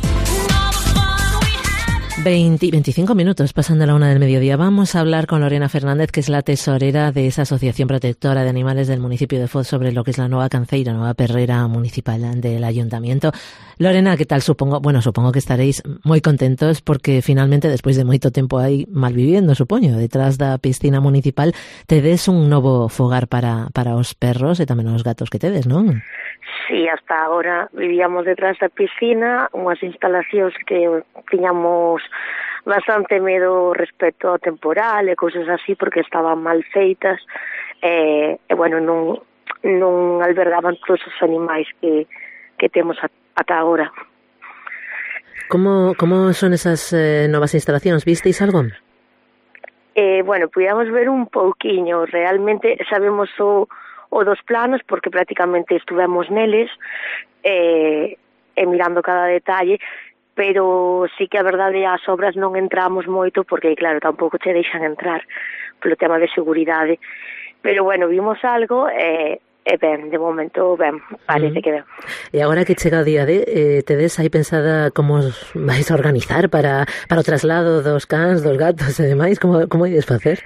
Speaker 4: veinte, veinticinco minutos pasan de la una del mediodía. Vamos a hablar con Lorena Fernández, que es la tesorera de esa Asociación Protectora de Animales del municipio de Foz, sobre lo que es la nueva canceira, nueva perrera municipal del ayuntamiento. Lorena, ¿qué tal? Supongo, bueno, supongo que estaréis muy contentos porque finalmente, después de moito tempo aí malviviendo, supoño, detrás da piscina municipal, tedes un novo fogar para, para os perros e tamén os gatos que tedes, non?
Speaker 12: Sí, hasta agora vivíamos detrás da piscina, unhas instalacións que tiñamos bastante medo respecto ao temporal e cousas así porque estaban mal feitas e, e bueno, non, non albergaban todos os animais que, que temos ata agora.
Speaker 4: Como, como son esas eh, novas instalacións? Visteis algo?
Speaker 12: Eh, bueno, pudimos ver un pouquiño, realmente sabemos o o dos planos, porque prácticamente estuvemos neles eh, e mirando cada detalle, pero sí que a verdade as obras non entramos moito, porque claro, tampouco te deixan entrar polo tema de seguridade, pero bueno, vimos algo e, e ben, de momento ben, parece mm. que ben.
Speaker 4: E agora que chega o día de, eh, tedes aí pensada como os vais a organizar para, para o traslado dos cans, dos gatos e demais, como, como ides facer?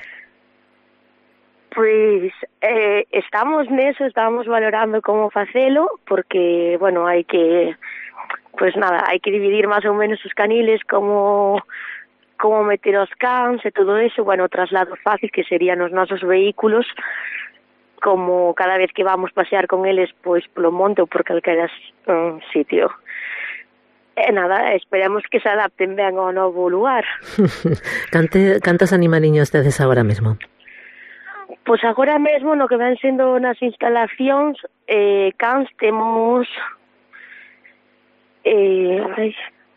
Speaker 12: Pois eh, estamos neso, estamos valorando como facelo, porque, bueno, hai que, pois nada, hai que dividir máis ou menos os caniles, como como meter os cans e todo eso, bueno, o traslado fácil que serían os nosos vehículos, como cada vez que vamos pasear con eles, pois polo monte ou por calquera um, sitio. E nada, esperamos que se adapten ben ao novo lugar.
Speaker 4: Cante, cantos animaliños tedes agora mesmo?
Speaker 12: Pois agora mesmo no que ven sendo nas instalacións eh, cans temos eh, ai,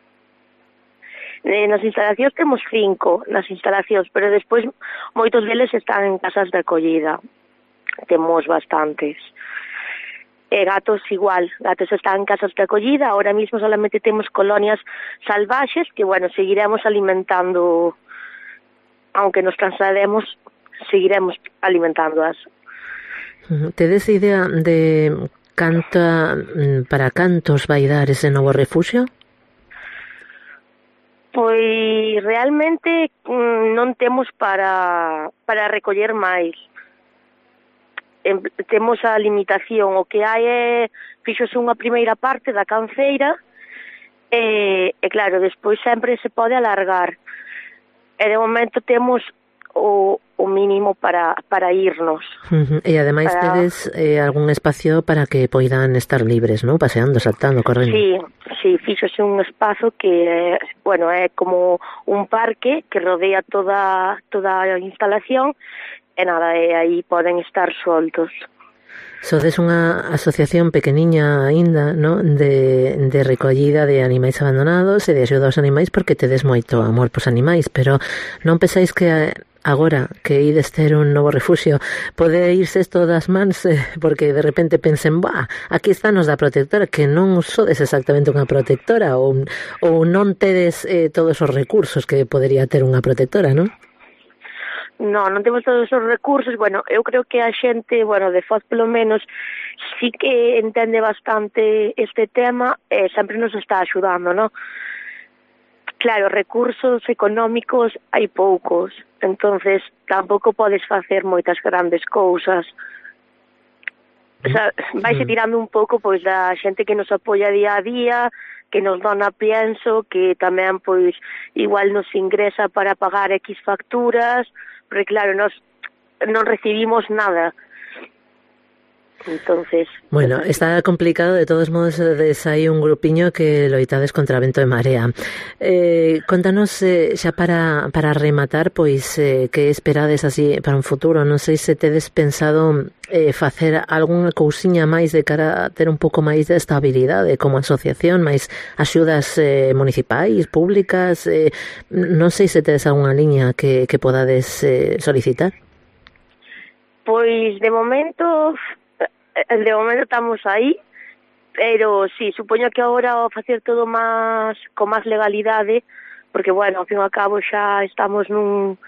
Speaker 12: eh, nas instalacións temos cinco nas instalacións, pero despois moitos deles están en casas de acollida. temos bastantes. E gatos igual, gatos están en casas de acogida, ahora mismo solamente temos colonias salvaxes que, bueno, seguiremos alimentando, aunque nos traslademos, seguiremos alimentándoas.
Speaker 4: Tedes idea de canta, para cantos vai dar ese novo refugio?
Speaker 12: Pois realmente non temos para, para recoller máis. Temos a limitación, o que hai é fixose unha primeira parte da canceira e, e claro, despois sempre se pode alargar e de momento temos o, o mínimo para, para irnos.
Speaker 4: Uh-huh. E ademais para... tedes eh, algún espacio para que poidan estar libres, ¿no? Paseando, saltando, correndo.
Speaker 12: Sí, sí, fixose un espazo que, bueno, é como un parque que rodea toda, toda a instalación. E nada, e aí poden estar soltos.
Speaker 4: Sodes unha asociación pequeniña aínda, ¿no? de, de recollida de animais abandonados e de axuda aos animais porque tedes moito amor pos animais, pero non pensáis que agora que ides ter un novo refugio pode irse isto das mans eh, porque de repente pensen, bah, aquí está nos da protectora, que non sodes exactamente unha protectora ou, ou non tedes eh, todos os recursos que podería ter unha protectora, non?
Speaker 12: No, non temos todos os recursos. Bueno, eu creo que a xente, bueno, de Foz polo menos, sí que entende bastante este tema e sempre nos está axudando, ¿no? Claro, recursos económicos hai poucos, entonces tampouco podes facer moitas grandes cousas. O sea, vaise tirando un pouco pois da xente que nos apoia día a día, que nos dona pienso, que tamén pois igual nos ingresa para pagar X facturas, porque claro, nos non recibimos nada. Entonces,
Speaker 4: bueno, está complicado, de todos modos, des aí un grupiño que loitades contra vento e marea. Eh, contanos eh, xa para, para rematar, pois eh, que esperades así para un futuro. Non sei se tedes pensado eh, facer algunha cousiña máis de cara a ter un pouco máis de estabilidade como asociación, máis axudas eh, municipais, públicas, eh, non sei se tedes algunha liña que, que podades eh, solicitar.
Speaker 12: Pois de momento de momento estamos aí, pero sí, supoño que agora ao facer todo máis con máis legalidade, porque bueno, ao fin e ao cabo xa estamos nun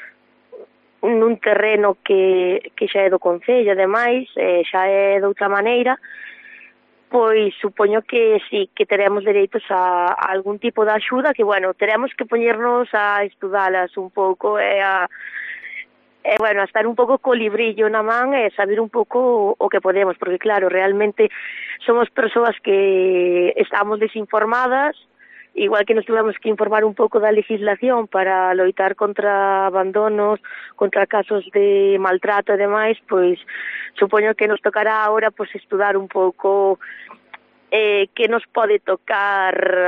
Speaker 12: nun terreno que, que xa é do Concello, ademais, eh, xa é de outra maneira, pois supoño que sí, que teremos dereitos a, a algún tipo de axuda, que bueno, teremos que poñernos a estudalas un pouco e a E, bueno, a estar un pouco co librillo na man e saber un pouco o que podemos, porque claro, realmente somos persoas que estamos desinformadas, igual que nos tuvemos que informar un pouco da legislación para loitar contra abandonos, contra casos de maltrato e demais, pois supoño que nos tocará agora pois estudar un pouco eh, que nos pode tocar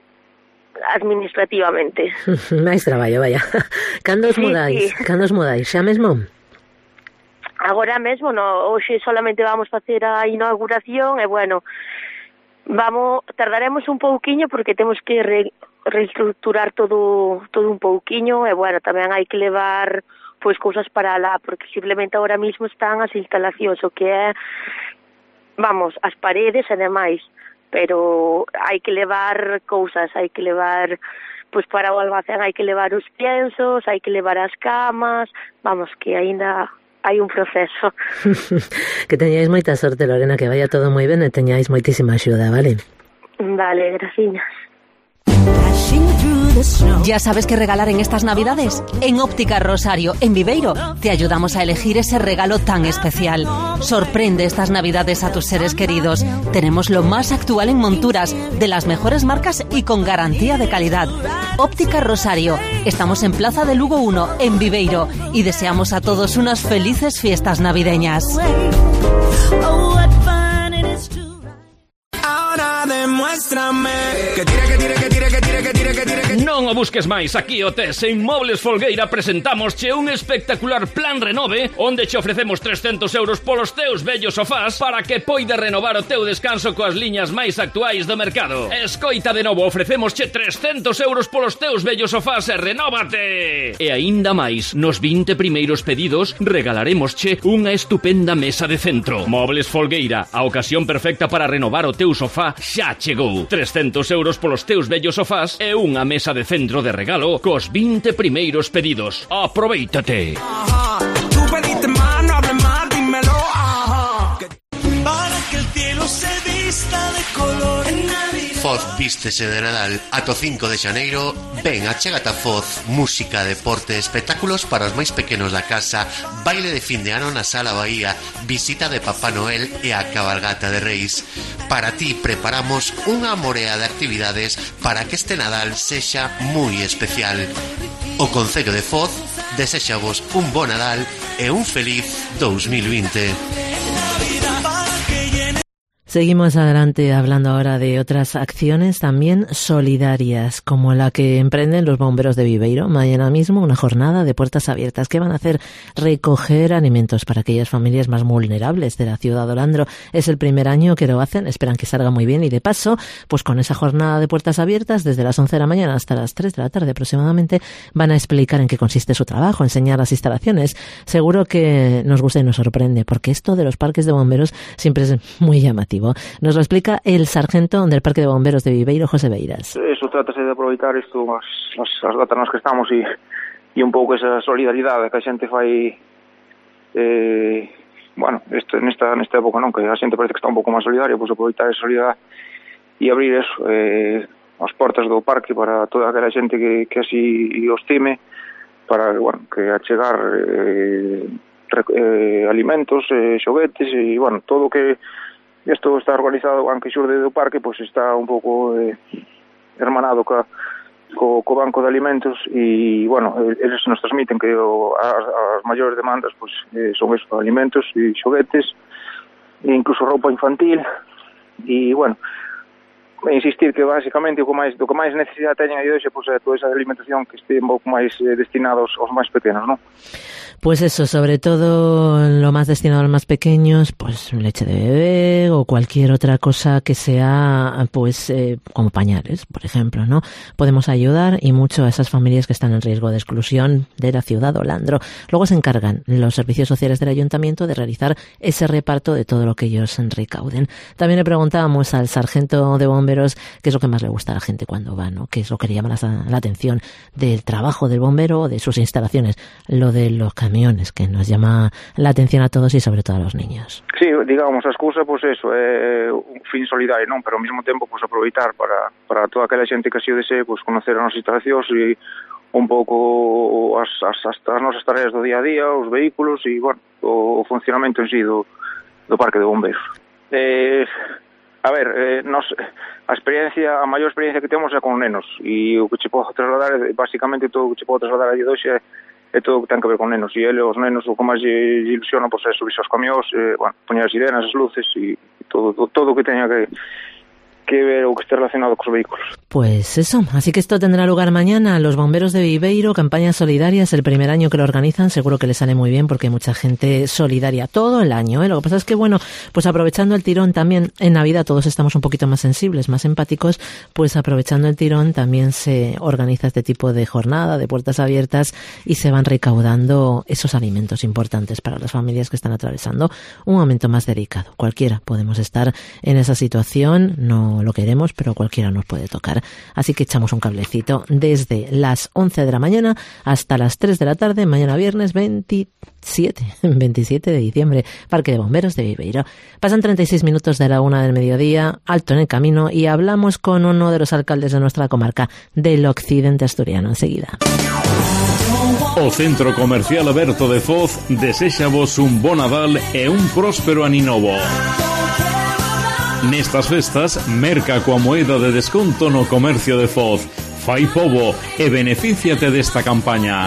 Speaker 12: administrativamente.
Speaker 4: Máis traballo, vaya. Cando os
Speaker 12: sí,
Speaker 4: mudáis?
Speaker 12: Sí.
Speaker 4: Cando os mudáis? Xa mesmo?
Speaker 12: Agora mesmo, no, hoxe solamente vamos facer a inauguración e, bueno, vamos, tardaremos un pouquiño porque temos que re, reestructurar todo todo un pouquiño e, bueno, tamén hai que levar pois cousas para lá, porque simplemente agora mesmo están as instalacións, o que é, vamos, as paredes e demais, pero hai que levar cousas, hai que levar, pois para o almacén hai que levar os piensos, hai que levar as camas, vamos, que aínda hai un proceso.
Speaker 4: Que teñáis moita sorte, Lorena, que vaya todo moi ben e teñáis moitísima axuda, vale?
Speaker 12: Vale, graciñas.
Speaker 11: ¿Ya sabes qué regalar en estas Navidades? En Óptica Rosario, en Viveiro, te ayudamos a elegir ese regalo tan especial. Sorprende estas Navidades a tus seres queridos. Tenemos lo más actual en monturas, de las mejores marcas y con garantía de calidad. Óptica Rosario. Estamos en Plaza de Lugo uno, en Viveiro, y deseamos a todos unas felices fiestas navideñas.
Speaker 10: Ahora demuéstrame que tire, que tire, que tire, que tire, que tire, que tire, que tire.
Speaker 2: Non o busques máis, aquí o tes. En Mobles Folgueira presentamos che un espectacular plan renove onde che ofrecemos trescentos euros polos teus vellos sofás para que poides renovar o teu descanso coas liñas máis actuais do mercado. Escoita de novo, ofrecemos che trescentos euros polos teus vellos sofás e renóvate. E aínda máis, nos vinte primeiros pedidos regalaremos che unha estupenda mesa de centro. Mobles Folgueira, a ocasión perfecta para renovar o teu sofá xa chegou. trescentos euros polos teus vellos sofás e unha mesa de centro de regalo cos vinte primeiros pedidos. Aprovéitate.
Speaker 13: Ajá, tú pediste más, no hables más, dímelo, ajá. Para que el cielo se vista de color en Navidad.
Speaker 14: Foz vístese de Nadal ata o cinco de xaneiro. Ven, achégate a Foz. Música, deporte, espectáculos para os máis pequenos da casa, baile de fin de ano na Sala Bahía, visita de Papá Noel e a cabalgata de Reis. Para ti preparamos unha morea de actividades para que este Nadal sexa moi especial. O Concello de Foz deséxavos un bo Nadal e un feliz dous mil vinte.
Speaker 4: Seguimos adelante hablando ahora de otras acciones también solidarias, como la que emprenden los bomberos de Viveiro. Mañana mismo una jornada de puertas abiertas que van a hacer recoger alimentos para aquellas familias más vulnerables de la ciudad de Olandro. Es el primer año que lo hacen, esperan que salga muy bien y de paso, pues con esa jornada de puertas abiertas desde las once de la mañana hasta las tres de la tarde aproximadamente van a explicar en qué consiste su trabajo, enseñar las instalaciones. Seguro que nos gusta y nos sorprende porque esto de los parques de bomberos siempre es muy llamativo. Nos lo explica el sargento del Parque de Bomberos de Viveiro, José Beiras.
Speaker 15: Eso, trátase de aproveitar isto, as, as, as datas nas que estamos e, e un pouco esa solidaridade que a xente fai, eh, bueno, este, nesta, nesta época non, que a xente parece que está un pouco máis solidaria, pois aproveitar esa solidaridade e abrir eso, eh, as portas do parque para toda aquela xente que, que así os time, para, bueno, que achegar eh, re, eh, alimentos, eh, xoguetes e, bueno, todo que isto está organizado, aunque xurde do parque, pois está un pouco eh, hermanado ca, co, co banco de alimentos e, bueno, eles nos transmiten que o, as, as maiores demandas pois, eh, son esos alimentos e xoguetes e incluso roupa infantil e, bueno, insistir que basicamente o que máis, do que máis necesidade teñen aí hoxe pois, é toda esa alimentación que este un pouco máis eh, destinada aos, aos máis pequenos, non?
Speaker 4: Pues eso, sobre todo lo más destinado a los más pequeños, pues leche de bebé o cualquier otra cosa que sea, pues, eh, como pañales, por ejemplo, ¿no? Podemos ayudar y mucho a esas familias que están en riesgo de exclusión de la ciudad de Olandro. Luego se encargan los servicios sociales del ayuntamiento de realizar ese reparto de todo lo que ellos recauden. También le preguntábamos al sargento de bomberos qué es lo que más le gusta a la gente cuando va, ¿no? Qué es lo que le llama la, la atención del trabajo del bombero o de sus instalaciones. Lo de los camiones, que nos llama la atención a todos y sobre todo a los niños.
Speaker 15: Sí, digamos, a excusa, pois pues eso, é un fin solidario, non? Pero ao mesmo tempo, pois pues, aproveitar para, para toda aquela xente que así o desee, pois pues, conocer as nosas instalacións e un pouco as, as, as, as nosas tareas do día a día, os vehículos e, bueno, o funcionamento en sí do, do Parque de Bombeiros. Eh, a ver, eh, nos, a experiencia, a maior experiencia que temos é con nenos e o que che podo trasladar, basicamente todo o que che podo trasladar a día de hoxe é é todo o que ten que ver con nenos e ele, os nenos, o que máis lle ilusiona pois, é subirse aos camións, eh, bueno, poñer as sirenas, as luces e todo, todo, todo o que teña que que ver o que esté relacionado cos vehículos.
Speaker 4: Pues eso, así que esto tendrá lugar mañana. Los bomberos de Viveiro, campañas solidarias, el primer año que lo organizan, seguro que les sale muy bien porque hay mucha gente solidaria todo el año, ¿eh? Lo que pasa es que, bueno, pues aprovechando el tirón también, en Navidad todos estamos un poquito más sensibles, más empáticos, pues aprovechando el tirón también se organiza este tipo de jornada, de puertas abiertas y se van recaudando esos alimentos importantes para las familias que están atravesando un momento más delicado. Cualquiera podemos estar en esa situación, no lo queremos, pero cualquiera nos puede tocar. Así que echamos un cablecito desde las once de la mañana hasta las tres de la tarde, mañana viernes veintisiete de diciembre, Parque de Bomberos de Viveiro. Pasan treinta y seis minutos de la una del mediodía, alto en el camino, y hablamos con uno de los alcaldes de nuestra comarca, del occidente asturiano, enseguida.
Speaker 6: O Centro Comercial Aberto de Foz deséxavos un bon Nadal e un próspero ano novo. Nestas festas, merca coa moeda de desconto no comercio de Foz. Fai pobo e benefíciate desta campaña.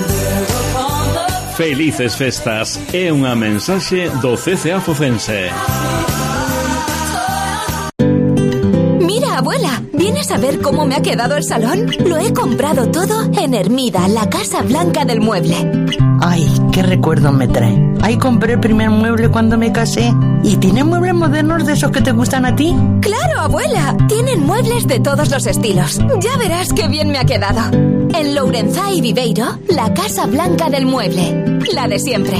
Speaker 6: Felices festas é unha mensaxe do C C A focense.
Speaker 16: Mira, Hola, abuela. ¿Vienes a ver cómo me ha quedado el salón? Lo he comprado todo en Hermida, la Casa Blanca del Mueble.
Speaker 17: Ay, qué recuerdo me trae. Ahí compré el primer mueble cuando me casé. ¿Y tiene muebles modernos de esos que te gustan a ti?
Speaker 16: ¡Claro, abuela! Tienen muebles de todos los estilos. Ya verás qué bien me ha quedado. En Lourenzá y Viveiro, la Casa Blanca del Mueble. La de siempre.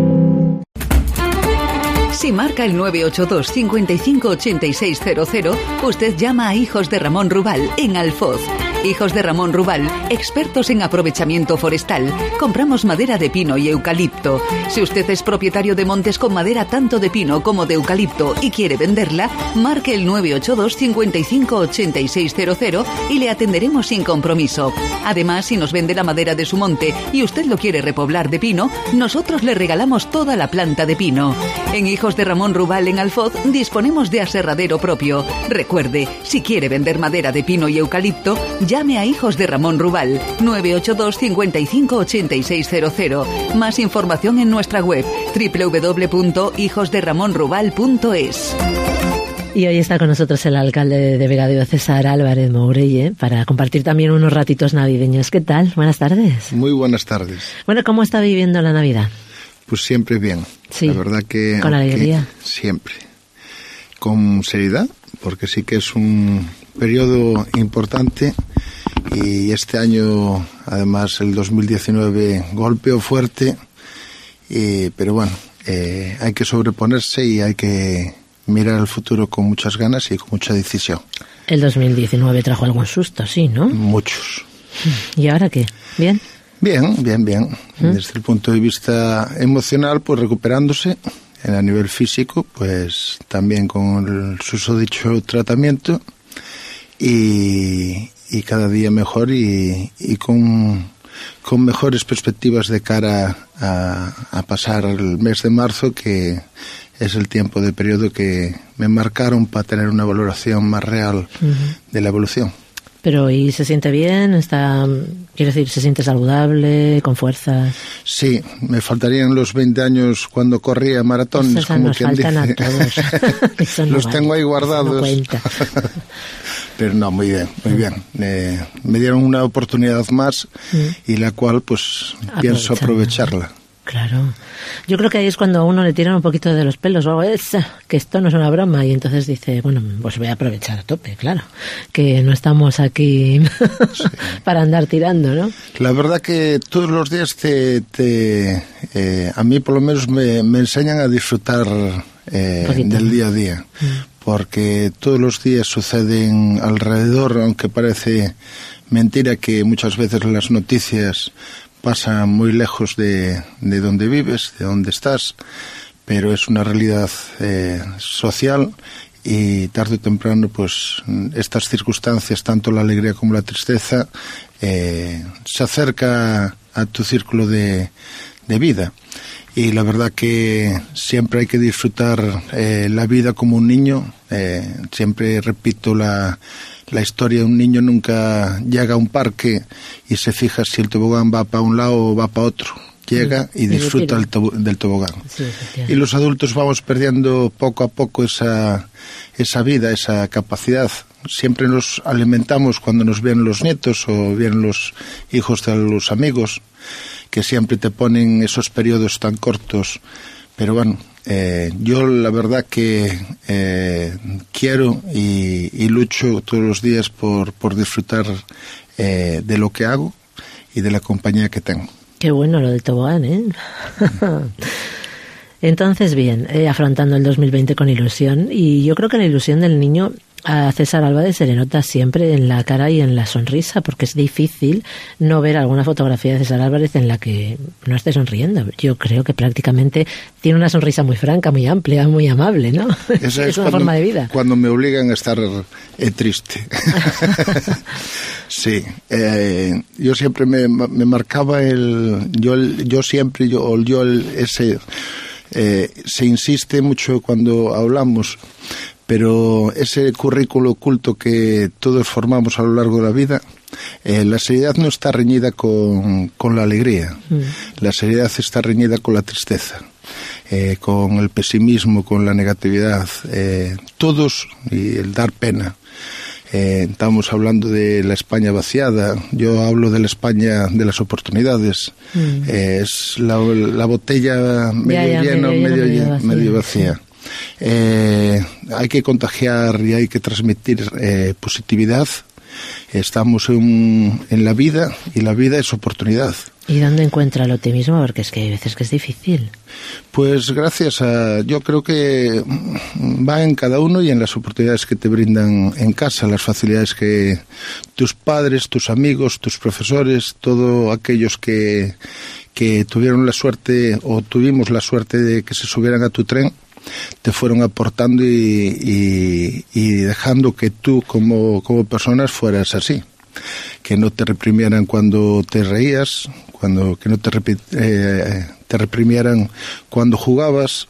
Speaker 9: Si marca el nueve ocho dos, cinco cinco, ocho seis cero cero, usted llama a Hijos de Ramón Rubal, en Alfoz. Hijos de Ramón Rubal, expertos en aprovechamiento forestal. Compramos madera de pino y eucalipto. Si usted es propietario de montes con madera tanto de pino como de eucalipto y quiere venderla, marque el nueve ocho dos, cinco cinco, ocho seis cero cero y le atenderemos sin compromiso. Además, si nos vende la madera de su monte y usted lo quiere repoblar de pino, nosotros le regalamos toda la planta de pino. En Hijos de Ramón Rubal, en Alfoz, disponemos de aserradero propio. Recuerde, si quiere vender madera de pino y eucalipto, llame a Hijos de Ramón Rubal, nueve ocho dos, cinco cinco, ocho seis cero cero. Más información en nuestra web, doble u doble u doble u punto hijos de ramón rubal punto es.
Speaker 4: Y hoy está con nosotros el alcalde de Vegadeo, César Álvarez Mourelle, para compartir también unos ratitos navideños. ¿Qué tal? Buenas tardes.
Speaker 18: Muy buenas tardes.
Speaker 4: Bueno, ¿cómo está viviendo la Navidad?
Speaker 18: Pues siempre bien.
Speaker 4: Sí,
Speaker 18: la verdad que...
Speaker 4: con alegría.
Speaker 18: Siempre. Con seriedad, porque sí que es un periodo importante y este año, además, el dos mil diecinueve golpeó fuerte, y, pero bueno, eh, hay que sobreponerse y hay que mirar al futuro con muchas ganas y con mucha decisión.
Speaker 4: El dos mil diecinueve trajo algún susto, sí, ¿no?
Speaker 18: Muchos.
Speaker 4: ¿Y ahora qué? ¿Bien?
Speaker 18: Bien, bien, bien. ¿Mm? Desde el punto de vista emocional, pues recuperándose. En a nivel físico, pues también con el susodicho tratamiento y, y cada día mejor y, y con, con mejores perspectivas de cara a, a pasar el mes de marzo, que es el tiempo de periodo que me marcaron para tener una valoración más real uh-huh. de la evolución.
Speaker 4: Pero ¿y se siente bien? Está, quiero decir, ¿se siente saludable, con fuerzas?
Speaker 18: Sí, me faltarían los veinte años cuando corría maratones.
Speaker 4: Esos como nos quien faltan dice. A todos. No
Speaker 18: los
Speaker 4: vale.
Speaker 18: tengo ahí guardados.
Speaker 4: No cuenta.
Speaker 18: Pero no, muy bien, muy bien. Eh, me dieron una oportunidad más mm. y la cual pues pienso aprovecharla.
Speaker 4: Claro. Yo creo que ahí es cuando a uno le tiran un poquito de los pelos o algo, es, que esto no es una broma, y entonces dice, bueno, pues voy a aprovechar a tope, claro, que no estamos aquí sí. para andar tirando, ¿no?
Speaker 18: La verdad que todos los días te, te eh, a mí por lo menos me, me enseñan a disfrutar eh, del día a día, mm. porque todos los días suceden alrededor, aunque parece mentira que muchas veces las noticias pasa muy lejos de, de donde vives, de donde estás, pero es una realidad eh, social y tarde o temprano pues estas circunstancias, tanto la alegría como la tristeza, eh, se acerca a tu círculo de, de vida. Y la verdad que siempre hay que disfrutar eh, la vida como un niño. Eh, siempre repito la, la historia de un niño. Nunca llega a un parque y se fija si el tobogán va para un lado o va para otro. Llega y disfruta el to- del tobogán. Sí, y los adultos vamos perdiendo poco a poco esa, esa vida, esa capacidad. Siempre nos alimentamos cuando nos vienen los nietos o vienen los hijos de los amigos, que siempre te ponen esos periodos tan cortos. Pero bueno, eh, yo la verdad que eh, quiero y, y lucho todos los días por, por disfrutar eh, de lo que hago y de la compañía que tengo.
Speaker 4: Qué bueno lo del tobogán, ¿eh? Entonces, bien, eh, afrontando el dos mil veinte con ilusión, y yo creo que la ilusión del niño a César Álvarez se le nota siempre en la cara y en la sonrisa, porque es difícil no ver alguna fotografía de César Álvarez en la que no esté sonriendo. Yo creo que prácticamente tiene una sonrisa muy franca, muy amplia, muy amable, ¿no?
Speaker 18: Esa
Speaker 4: es, es una
Speaker 18: cuando,
Speaker 4: forma de vida.
Speaker 18: Cuando me obligan a estar eh, triste. Sí, eh, yo siempre me, me marcaba el yo, el, yo siempre, yo, yo el, ese, eh, se insiste mucho cuando hablamos, pero ese currículo oculto que todos formamos a lo largo de la vida, eh, la seriedad no está reñida con, con la alegría, mm. la seriedad está reñida con la tristeza, eh, con el pesimismo, con la negatividad, eh, todos, y el dar pena. Eh, estamos hablando de la España vaciada, yo hablo de la España de las oportunidades. Mm. Eh, es la, la botella medio ya, ya, llena o medio, medio, medio, vacía. medio vacía. Sí. Eh, hay que contagiar y hay que transmitir eh, positividad. Estamos en, en la vida y la vida es oportunidad.
Speaker 4: ¿Y dónde encuentra el optimismo? Porque es que hay veces que es difícil.
Speaker 18: Pues gracias a... Yo creo que va en cada uno y en las oportunidades que te brindan en casa, las facilidades que tus padres, tus amigos, tus profesores, todos aquellos que, que tuvieron la suerte o tuvimos la suerte de que se subieran a tu tren, te fueron aportando y, y, y dejando que tú como, como personas fueras así, que no te reprimieran cuando te reías, cuando que no te, eh, te reprimieran cuando jugabas.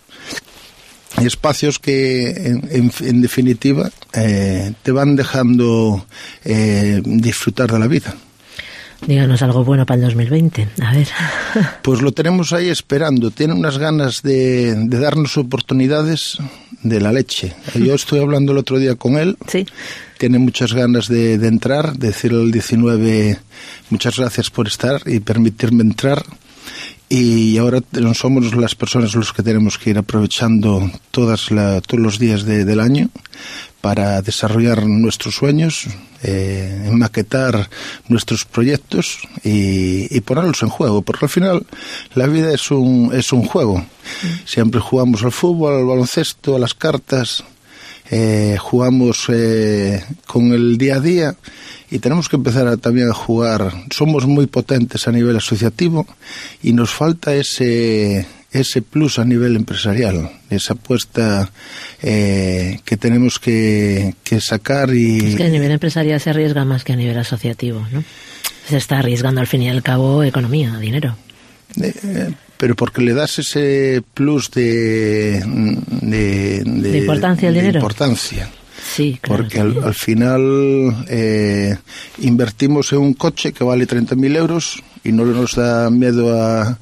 Speaker 18: Hay espacios que en, en, en definitiva eh, te van dejando eh, disfrutar de la vida.
Speaker 4: Díganos algo bueno para el dos mil veinte, a ver.
Speaker 18: Pues lo tenemos ahí esperando, tiene unas ganas de, de darnos oportunidades de la leche. Yo estoy hablando el otro día con él,
Speaker 4: sí.
Speaker 18: Tiene muchas ganas de, de entrar, de decirle al diecinueve muchas gracias por estar y permitirme entrar. Y ahora somos las personas los que tenemos que ir aprovechando todas la, todos los días de, del año para desarrollar nuestros sueños, eh, maquetar nuestros proyectos y, y ponerlos en juego, porque al final la vida es un, es un juego. Mm. Siempre jugamos al fútbol, al baloncesto, a las cartas, eh, jugamos eh, con el día a día y tenemos que empezar a, también a jugar. Somos muy potentes a nivel asociativo y nos falta ese... ese plus a nivel empresarial, esa apuesta eh, que tenemos que, que sacar y...
Speaker 4: Es que a nivel empresarial se arriesga más que a nivel asociativo, ¿no? Se está arriesgando al fin y al cabo economía, dinero.
Speaker 18: Eh, pero porque le das ese plus de... De,
Speaker 4: de, ¿De importancia al dinero?
Speaker 18: De importancia.
Speaker 4: Sí, claro.
Speaker 18: Porque al, al final eh, invertimos en un coche que vale treinta mil euros y no nos da miedo a...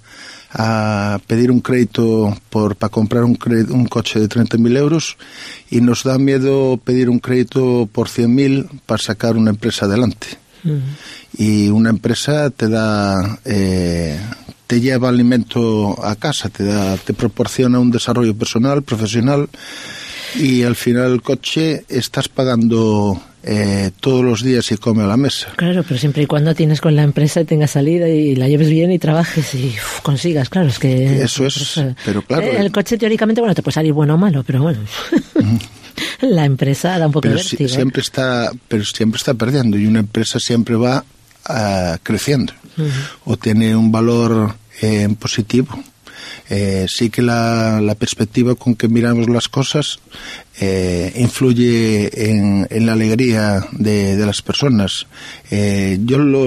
Speaker 18: a pedir un crédito por para comprar un, crédito, un coche de treinta mil euros y nos da miedo pedir un crédito por cien mil para sacar una empresa adelante. Uh-huh. Y una empresa te da eh, te lleva alimento a casa, te da te proporciona un desarrollo personal, profesional y al final el coche estás pagando Eh, todos los días y come a la mesa.
Speaker 4: Claro, pero siempre y cuando tienes con la empresa y tengas salida y la lleves bien y trabajes y uf, consigas, claro, es que...
Speaker 18: Eso es, pues, pero claro...
Speaker 4: Eh, el coche teóricamente, bueno, te puede salir bueno o malo, pero bueno, la empresa da un poco
Speaker 18: pero
Speaker 4: de vértigo.
Speaker 18: Si, siempre está, pero siempre está perdiendo y una empresa siempre va uh, creciendo uh-huh. o tiene un valor eh, positivo. Eh, sí que la, la perspectiva con que miramos las cosas eh, influye en, en la alegría de, de las personas. Eh, yo lo,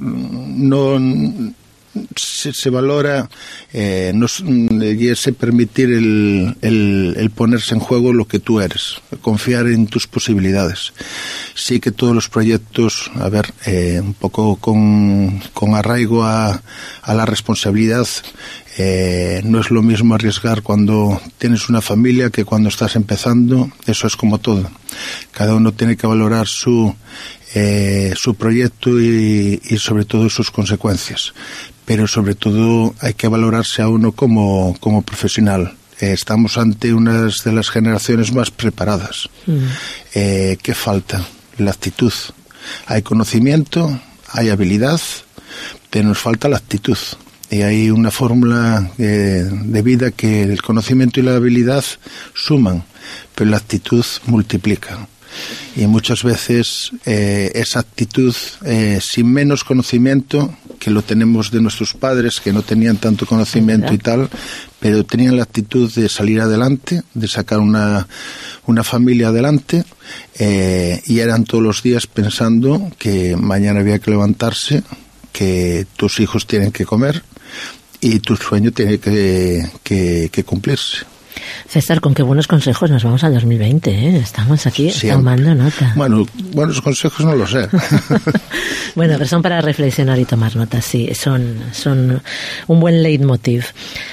Speaker 18: no se, se valora eh, no, y ese permitir el, el, el ponerse en juego lo que tú eres, confiar en tus posibilidades. Sí que todos los proyectos, a ver, eh, un poco con, con arraigo a, a la responsabilidad. Eh, no es lo mismo arriesgar cuando tienes una familia que cuando estás empezando. Eso es como todo. Cada uno tiene que valorar su eh, su proyecto y, y sobre todo sus consecuencias. Pero sobre todo hay que valorarse a uno como, como profesional. Eh, estamos ante una de las generaciones más preparadas. Mm. Eh, ¿Qué falta? La actitud. Hay conocimiento, hay habilidad, pero nos falta la actitud. Y hay una fórmula eh, de vida que el conocimiento y la habilidad suman, pero la actitud multiplica. Y muchas veces eh, esa actitud, eh, sin menos conocimiento, que lo tenemos de nuestros padres, que no tenían tanto conocimiento y tal, pero tenían la actitud de salir adelante, de sacar una, una familia adelante, eh, y eran todos los días pensando que mañana había que levantarse, que tus hijos tienen que comer, y tu sueño tiene que, que, que cumplirse.
Speaker 4: César, con qué buenos consejos nos vamos al dos mil veinte, ¿eh? Estamos aquí sí, tomando nota.
Speaker 18: Bueno, buenos consejos no lo sé.
Speaker 4: Bueno, pero son para reflexionar y tomar nota, sí, son, son un buen leitmotiv.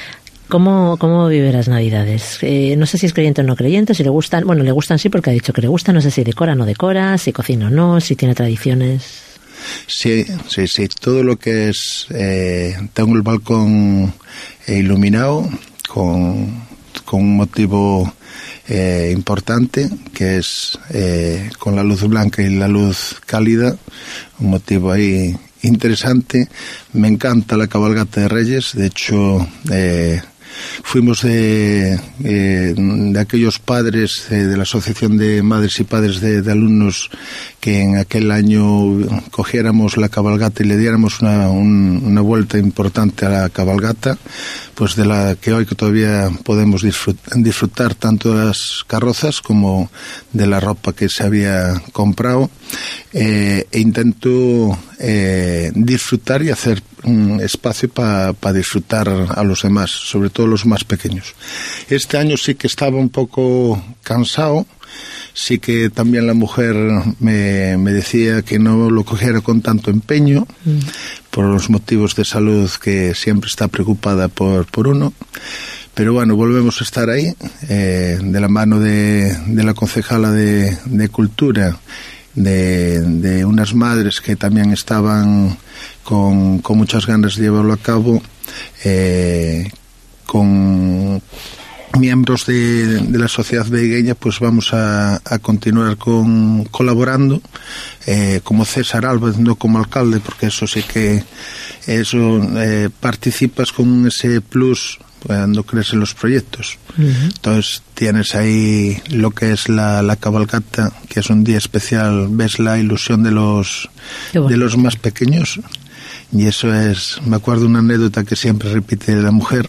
Speaker 4: ¿Cómo, cómo vive las Navidades? Eh, no sé si es creyente o no creyente, si le gustan, bueno, le gustan sí porque ha dicho que le gustan, no sé si decora o no decora, si cocina o no, si tiene tradiciones.
Speaker 18: Sí, sí, sí, todo lo que es, eh, tengo el balcón iluminado con, con un motivo eh, importante, que es eh, con la luz blanca y la luz cálida, un motivo ahí interesante. Me encanta la cabalgata de Reyes, de hecho eh, fuimos de, eh, de aquellos padres eh, de la Asociación de Madres y Padres de, de Alumnos que en aquel año cogiéramos la cabalgata y le diéramos una, un, una vuelta importante a la cabalgata, pues de la que hoy que todavía podemos disfrutar, disfrutar tanto de las carrozas como de la ropa que se había comprado, eh, e intento eh, disfrutar y hacer un espacio para pa disfrutar a los demás, sobre todo los más pequeños. Este año sí que estaba un poco cansado, sí que también la mujer me, me decía que no lo cogiera con tanto empeño, mm. por los motivos de salud que siempre está preocupada por, por uno. Pero bueno, volvemos a estar ahí, eh, de la mano de, de la concejala de, de Cultura, de, de unas madres que también estaban con, con muchas ganas de llevarlo a cabo, eh, con miembros de, de la sociedad vegueña, pues vamos a, a continuar con, colaborando, eh, como César Álvarez, no como alcalde, porque eso sí que eso eh, participas con ese plus cuando crees en los proyectos. Uh-huh. Entonces tienes ahí lo que es la, la cabalgata, que es un día especial, ves la ilusión de los de los más pequeños, y eso es, me acuerdo una anécdota que siempre repite la mujer,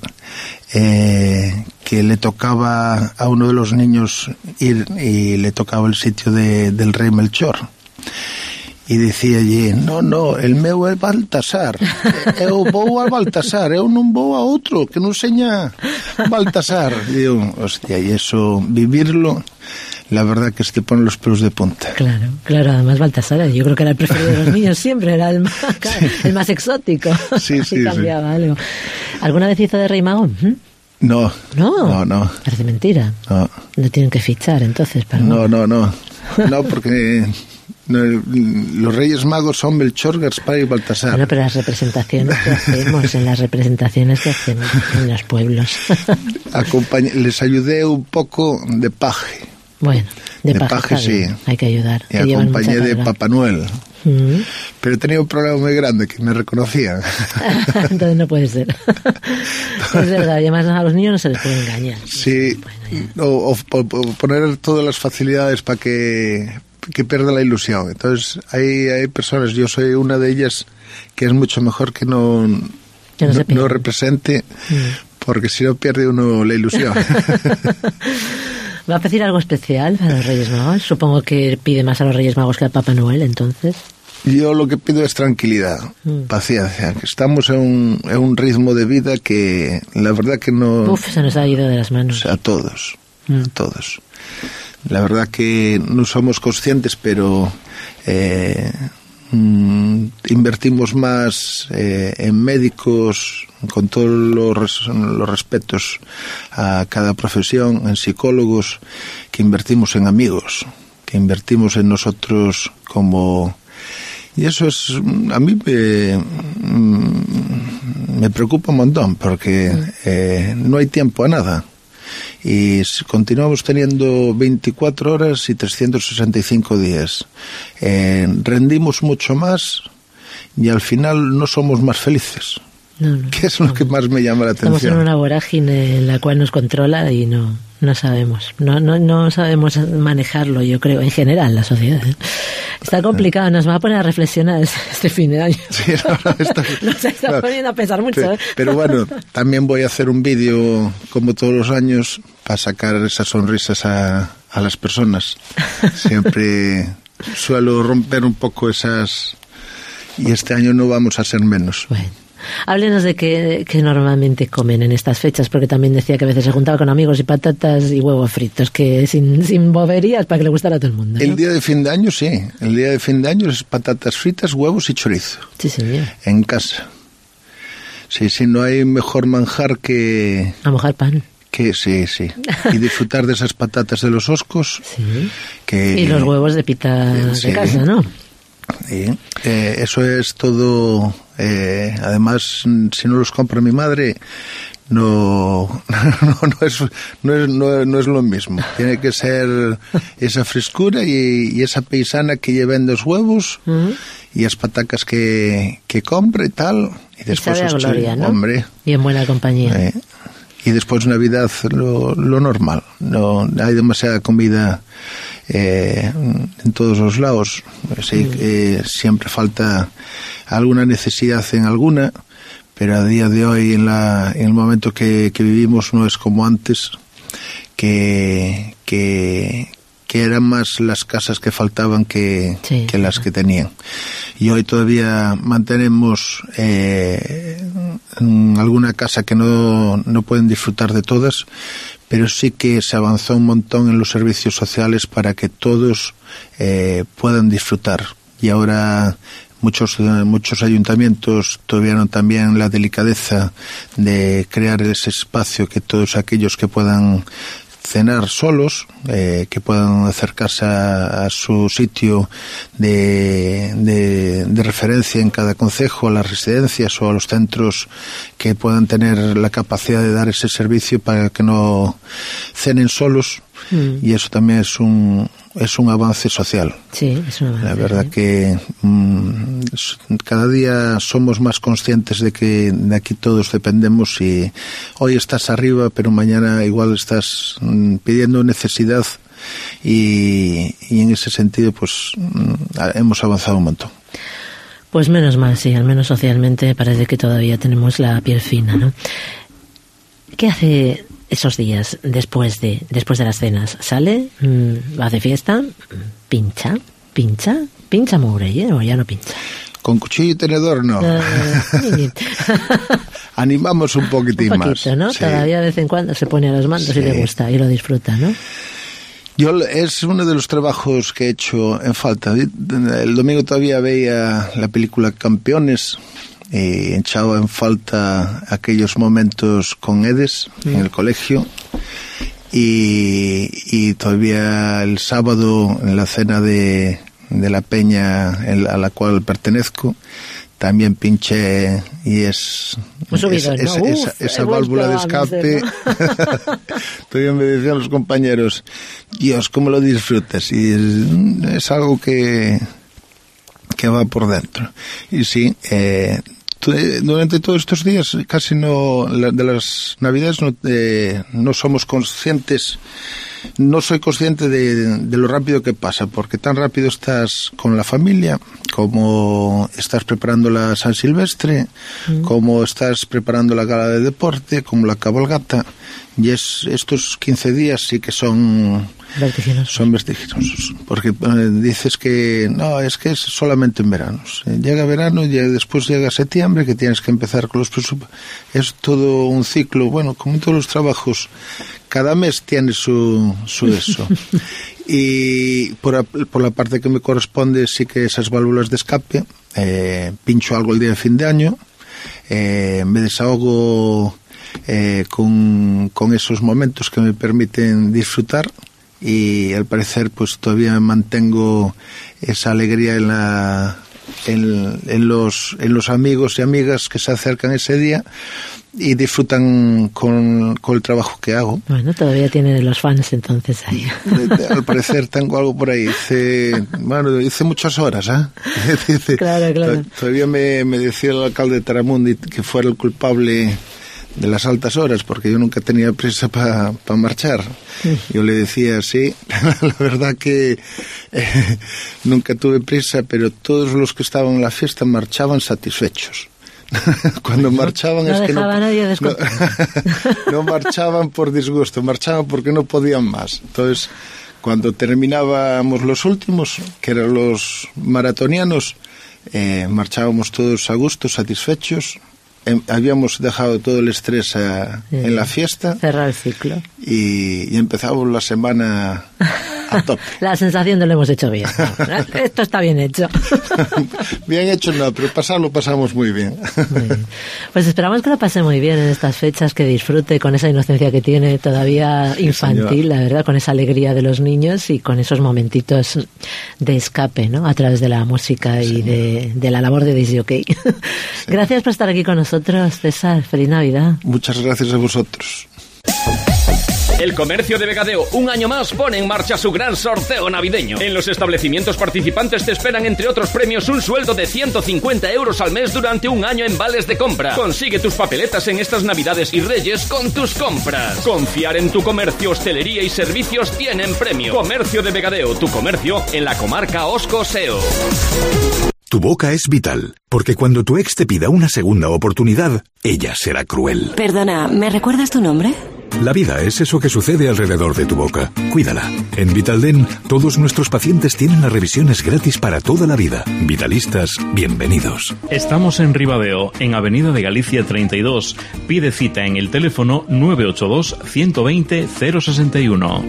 Speaker 18: eh, que le tocaba a uno de los niños ir y le tocaba el sitio de, del rey Melchor. Y decía allí, no, no, el meu é Baltasar, eu vou a Baltasar, eu non vou a outro, que non seña Baltasar. Y digo, hostia, y eso, vivirlo, la verdad que se te ponen los pelos de punta.
Speaker 4: Claro, claro, además Baltasar, yo creo que era el preferido de los niños siempre, era el más, sí. el más exótico.
Speaker 18: Sí, sí,
Speaker 4: cambiaba
Speaker 18: sí.
Speaker 4: algo. ¿Alguna vez hizo de Rey Mago? ¿Mm?
Speaker 18: No,
Speaker 4: no,
Speaker 18: no, no.
Speaker 4: Parece mentira.
Speaker 18: No.
Speaker 4: No tienen que fichar, entonces, para
Speaker 18: No, no, no, no, porque no, los Reyes Magos son Melchor, Gaspar y Baltasar.
Speaker 4: Bueno, pero las representaciones que hacemos, en las representaciones que hacemos en los pueblos.
Speaker 18: Acompañ- les ayudé un poco de paje.
Speaker 4: Bueno, de,
Speaker 18: de
Speaker 4: paje,
Speaker 18: paje sí.
Speaker 4: Hay que ayudar.
Speaker 18: Y acompañé de Papá Noel.
Speaker 4: Mm.
Speaker 18: Pero tenía un problema muy grande, que me reconocían.
Speaker 4: Entonces no puede ser. Es verdad, y además a los niños no se les puede engañar.
Speaker 18: Sí, bueno, o, o, o poner todas las facilidades para que, que pierda la ilusión. Entonces hay, hay personas, yo soy una de ellas, que es mucho mejor que no,
Speaker 4: que no,
Speaker 18: no, no represente, mm. porque si no pierde uno la ilusión.
Speaker 4: ¿Va a pedir algo especial a los Reyes Magos? Supongo que pide más a los Reyes Magos que a Papá Noel, entonces.
Speaker 18: Yo lo que pido es tranquilidad, mm. paciencia. Que estamos en un, en un ritmo de vida que la verdad que no...
Speaker 4: Uf, se nos ha ido de las manos.
Speaker 18: A todos, mm. a todos. La verdad que no somos conscientes, pero eh, mm, invertimos más eh, en médicos, con todos los, los respetos a cada profesión, en psicólogos, que invertimos en amigos, que invertimos en nosotros como... Y eso es, a mí me, me preocupa un montón, porque eh, no hay tiempo a nada. Y continuamos teniendo veinticuatro horas y trescientos sesenta y cinco días. Eh, rendimos mucho más y al final no somos más felices.
Speaker 4: No, no,
Speaker 18: que es lo que más me llama la atención.
Speaker 4: Estamos en una vorágine en la cual nos controla y no, no sabemos. No, no, no sabemos manejarlo, yo creo, en general, la sociedad. ¿eh? Está complicado, nos va a poner a reflexionar este fin de año.
Speaker 18: Sí, no, no, está,
Speaker 4: nos está no, poniendo a pensar mucho.
Speaker 18: Pero,
Speaker 4: ¿eh?
Speaker 18: pero bueno, también voy a hacer un vídeo, como todos los años, para sacar esas sonrisas a, a las personas. Siempre suelo romper un poco esas... Y este año no vamos a ser menos.
Speaker 4: Bueno. Háblenos de qué, qué normalmente comen en estas fechas, porque también decía que a veces se juntaba con amigos y patatas y huevos fritos, que sin, sin boberías, para que le gustara a todo el mundo, ¿no?
Speaker 18: El día de fin de año, sí. El día de fin de año es patatas fritas, huevos y chorizo.
Speaker 4: Sí, señor.
Speaker 18: En casa. Sí, sí, no hay mejor manjar que...
Speaker 4: A mojar pan.
Speaker 18: Que, sí, sí. Y disfrutar de esas patatas de los oscos.
Speaker 4: Sí.
Speaker 18: Que,
Speaker 4: y los huevos de pita eh, sí. de casa, ¿no?
Speaker 18: Sí. Eh, eso es todo... Eh, además, si no los compra mi madre... No, no, no, es, no, es, no, no es lo mismo. Tiene que ser esa frescura y, y esa paisana que lleven los huevos uh-huh. y las patacas que, que compra y tal. Y después,
Speaker 4: y sabe a gloria, ¿no?
Speaker 18: Hombre.
Speaker 4: Y en buena compañía.
Speaker 18: Eh, y después Navidad lo, lo normal. No hay demasiada comida eh, en todos los lados. Sí, uh-huh. eh, siempre falta alguna necesidad en alguna. Pero a día de hoy, en, la, en el momento que, que vivimos, no es como antes, que, que, que eran más las casas que faltaban que, sí, que las que tenían. Y hoy todavía mantenemos eh, alguna casa que no, no pueden disfrutar de todas, pero sí que se avanzó un montón en los servicios sociales para que todos eh, puedan disfrutar. Y ahora... Muchos, muchos ayuntamientos tuvieron también la delicadeza de crear ese espacio que todos aquellos que puedan cenar solos, eh, que puedan acercarse a, a su sitio de, de, de referencia en cada concejo, a las residencias o a los centros que puedan tener la capacidad de dar ese servicio para que no cenen solos. Mm. Y eso también es un es un avance social.
Speaker 4: Sí, es un avance.
Speaker 18: La verdad ¿sí? que mmm, cada día somos más conscientes de que de aquí todos dependemos y hoy estás arriba, pero mañana igual estás mmm, pidiendo necesidad y, y en ese sentido pues mmm, hemos avanzado un montón.
Speaker 4: Pues menos mal, sí, al menos socialmente parece que todavía tenemos la piel fina, ¿no? ¿Qué hace esos días después de después de las cenas? ¿Sale? Mmm, ¿va de fiesta? ¿Pincha? ¿Pincha? ¿Pincha Mourelle o ya no pincha?
Speaker 18: Con cuchillo y tenedor no. Uh, Animamos un poquitín
Speaker 4: un poquito,
Speaker 18: más.
Speaker 4: ¿no? Sí. Todavía de vez en cuando se pone a los mandos sí. y le gusta y lo disfruta, ¿no?
Speaker 18: Yo es uno de los trabajos que he hecho en falta. El domingo todavía veía la película Campeones y echaba en falta aquellos momentos con Edes mm. en el colegio y, y todavía el sábado en la cena de, de la peña a la cual pertenezco también pinché y es
Speaker 4: subido,
Speaker 18: es,
Speaker 4: ¿no?
Speaker 18: es, esa, esa válvula de escape. Todavía me decían los compañeros, Dios, cómo lo disfrutas, y es, es algo que que va por dentro. Y sí, eh, durante todos estos días casi no de las Navidades no, eh, no somos conscientes, no soy consciente de, de lo rápido que pasa, porque tan rápido estás con la familia, como estás preparando la San Silvestre, mm. como estás preparando la gala de deporte, como la cabalgata, y es, estos quince días sí que son
Speaker 4: vertiginosos.
Speaker 18: Son vertiginosos, porque eh, dices que no, es que es solamente en verano. Llega verano y después llega septiembre, que tienes que empezar con los presupuestos. Es todo un ciclo, bueno, como en todos los trabajos, cada mes tiene su, su eso. Y por, a, por la parte que me corresponde, sí que esas válvulas de escape, eh, pincho algo el día de fin de año, eh, me desahogo eh, con, con esos momentos que me permiten disfrutar. Y al parecer pues todavía mantengo esa alegría en la en, en los en los amigos y amigas que se acercan ese día y disfrutan con, con el trabajo que hago.
Speaker 4: Bueno, todavía tiene los fans entonces ahí.
Speaker 18: Al parecer tengo algo por ahí. Hice, bueno, hice muchas horas, ¿eh? Hice,
Speaker 4: claro, claro.
Speaker 18: Todavía me, me decía el alcalde de Taramundi que fuera el culpable de las altas horas, porque yo nunca tenía prisa para pa marchar. Sí. Yo le decía, sí, la verdad que eh, nunca tuve prisa, pero todos los que estaban en la fiesta marchaban satisfechos. Cuando marchaban
Speaker 4: no
Speaker 18: es que no,
Speaker 4: nadie
Speaker 18: no, no marchaban por disgusto, marchaban porque no podían más. Entonces, cuando terminábamos los últimos, que eran los maratonianos, eh, marchábamos todos a gusto, satisfechos. Habíamos dejado todo el estrés a, sí, en la fiesta.
Speaker 4: Cerrar el ciclo.
Speaker 18: Y, y empezamos la semana a tope.
Speaker 4: La sensación de lo hemos hecho bien. Esto está bien hecho.
Speaker 18: Bien hecho no, pero pasarlo pasamos muy bien.
Speaker 4: Muy bien. Pues esperamos que lo pase muy bien en estas fechas, que disfrute con esa inocencia que tiene todavía infantil, sí, la verdad, con esa alegría de los niños y con esos momentitos de escape, ¿no? A través de la música y sí. de, de la labor de disjockey. Sí. Gracias por estar aquí con nosotros, César. Feliz Navidad.
Speaker 18: Muchas gracias a vosotros.
Speaker 2: El Comercio de Vegadeo, un año más, pone en marcha su gran sorteo navideño. En los establecimientos participantes te esperan, entre otros premios, un sueldo de ciento cincuenta euros al mes durante un año en vales de compra. Consigue tus papeletas en estas Navidades y Reyes con tus compras. Confiar en tu comercio, hostelería y servicios tienen premio. Comercio de Vegadeo, tu comercio en la comarca Osco-Seo.
Speaker 19: Tu boca es vital, porque cuando tu ex te pida una segunda oportunidad, ella será cruel.
Speaker 20: Perdona, ¿me recuerdas tu nombre?
Speaker 19: La vida es eso que sucede alrededor de tu boca. Cuídala. En Vitalden, todos nuestros pacientes tienen las revisiones gratis para toda la vida. Vitalistas, bienvenidos.
Speaker 6: Estamos en Ribadeo, en Avenida de Galicia treinta y dos. Pide cita en el teléfono nueve ocho dos, ciento veinte, cero sesenta y uno.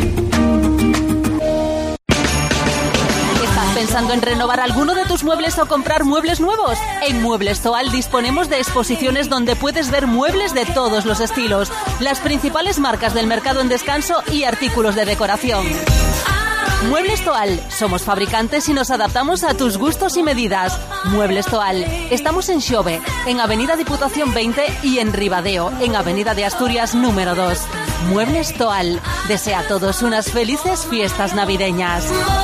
Speaker 11: ¿Pensando en renovar alguno de tus muebles o comprar muebles nuevos? En Muebles Toal disponemos de exposiciones donde puedes ver muebles de todos los estilos, las principales marcas del mercado en descanso y artículos de decoración. Muebles Toal, somos fabricantes y nos adaptamos a tus gustos y medidas. Muebles Toal, estamos en Xove, en Avenida Diputación veinte y en Ribadeo, en Avenida de Asturias número dos. Muebles Toal, desea a todos unas felices fiestas navideñas.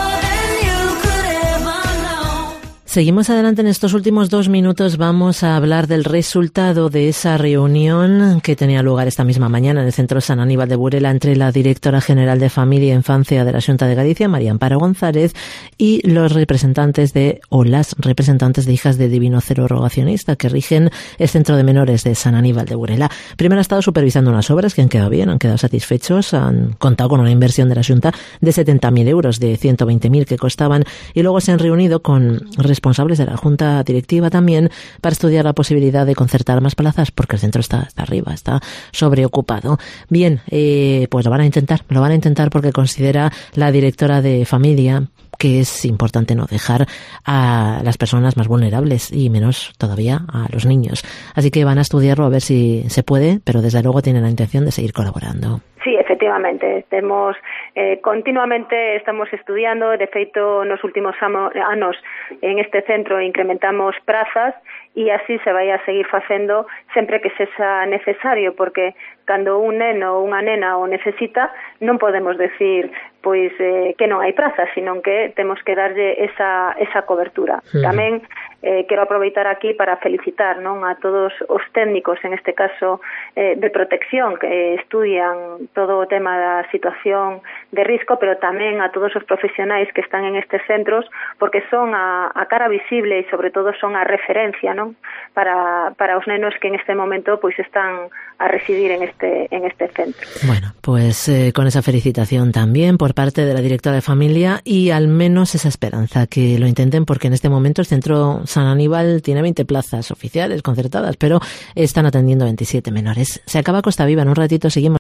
Speaker 4: Seguimos adelante en estos últimos dos minutos. Vamos a hablar del resultado de esa reunión que tenía lugar esta misma mañana en el Centro San Aníbal de Burela entre la directora general de Familia e Infancia de la Xunta de Galicia, María Amparo González, y los representantes de, o las representantes de Hijas de Divino Cero Rogacionista, que rigen el Centro de Menores de San Aníbal de Burela. Primero ha estado supervisando unas obras que han quedado bien, han quedado satisfechos, han contado con una inversión de la Xunta de setenta mil euros, de ciento veinte mil que costaban, y luego se han reunido con responsables responsables de la Junta Directiva también para estudiar la posibilidad de concertar más plazas, porque el centro está, está arriba, está sobreocupado. Bien, eh, pues lo van a intentar, lo van a intentar porque considera la directora de Familia que es importante no dejar a las personas más vulnerables y menos todavía a los niños. Así que van a estudiarlo a ver si se puede, pero desde luego tienen la intención de seguir colaborando.
Speaker 21: Sí, efectivamente, temos eh, continuamente estamos estudiando, de feito nos últimos anos en este centro incrementamos prazas e así se vai a seguir facendo sempre que sexa necesario, porque cando un neno ou unha nena o necesita non podemos decir pois eh, que non hai prazas, sino que temos que darlle esa, esa cobertura. Sí. Tamén eh, quero aproveitar aquí para felicitar, non, a todos os técnicos, en este caso eh, de protección, que eh, estudian todo o tema da situación de risco, pero tamén a todos os profesionais que están en estes centros, porque son a, a cara visible e sobre todo son a referencia, non, para, para os nenos que en este momento pois están a residir en este, en este centro.
Speaker 4: Bueno, pues eh, con esa felicitación también por parte de la directora de Familia y al menos esa esperanza que lo intenten, porque en este momento el Centro San Aníbal tiene veinte plazas oficiales concertadas, pero están atendiendo veintisiete menores. Se acaba Costa Viva, en un ratito seguimos.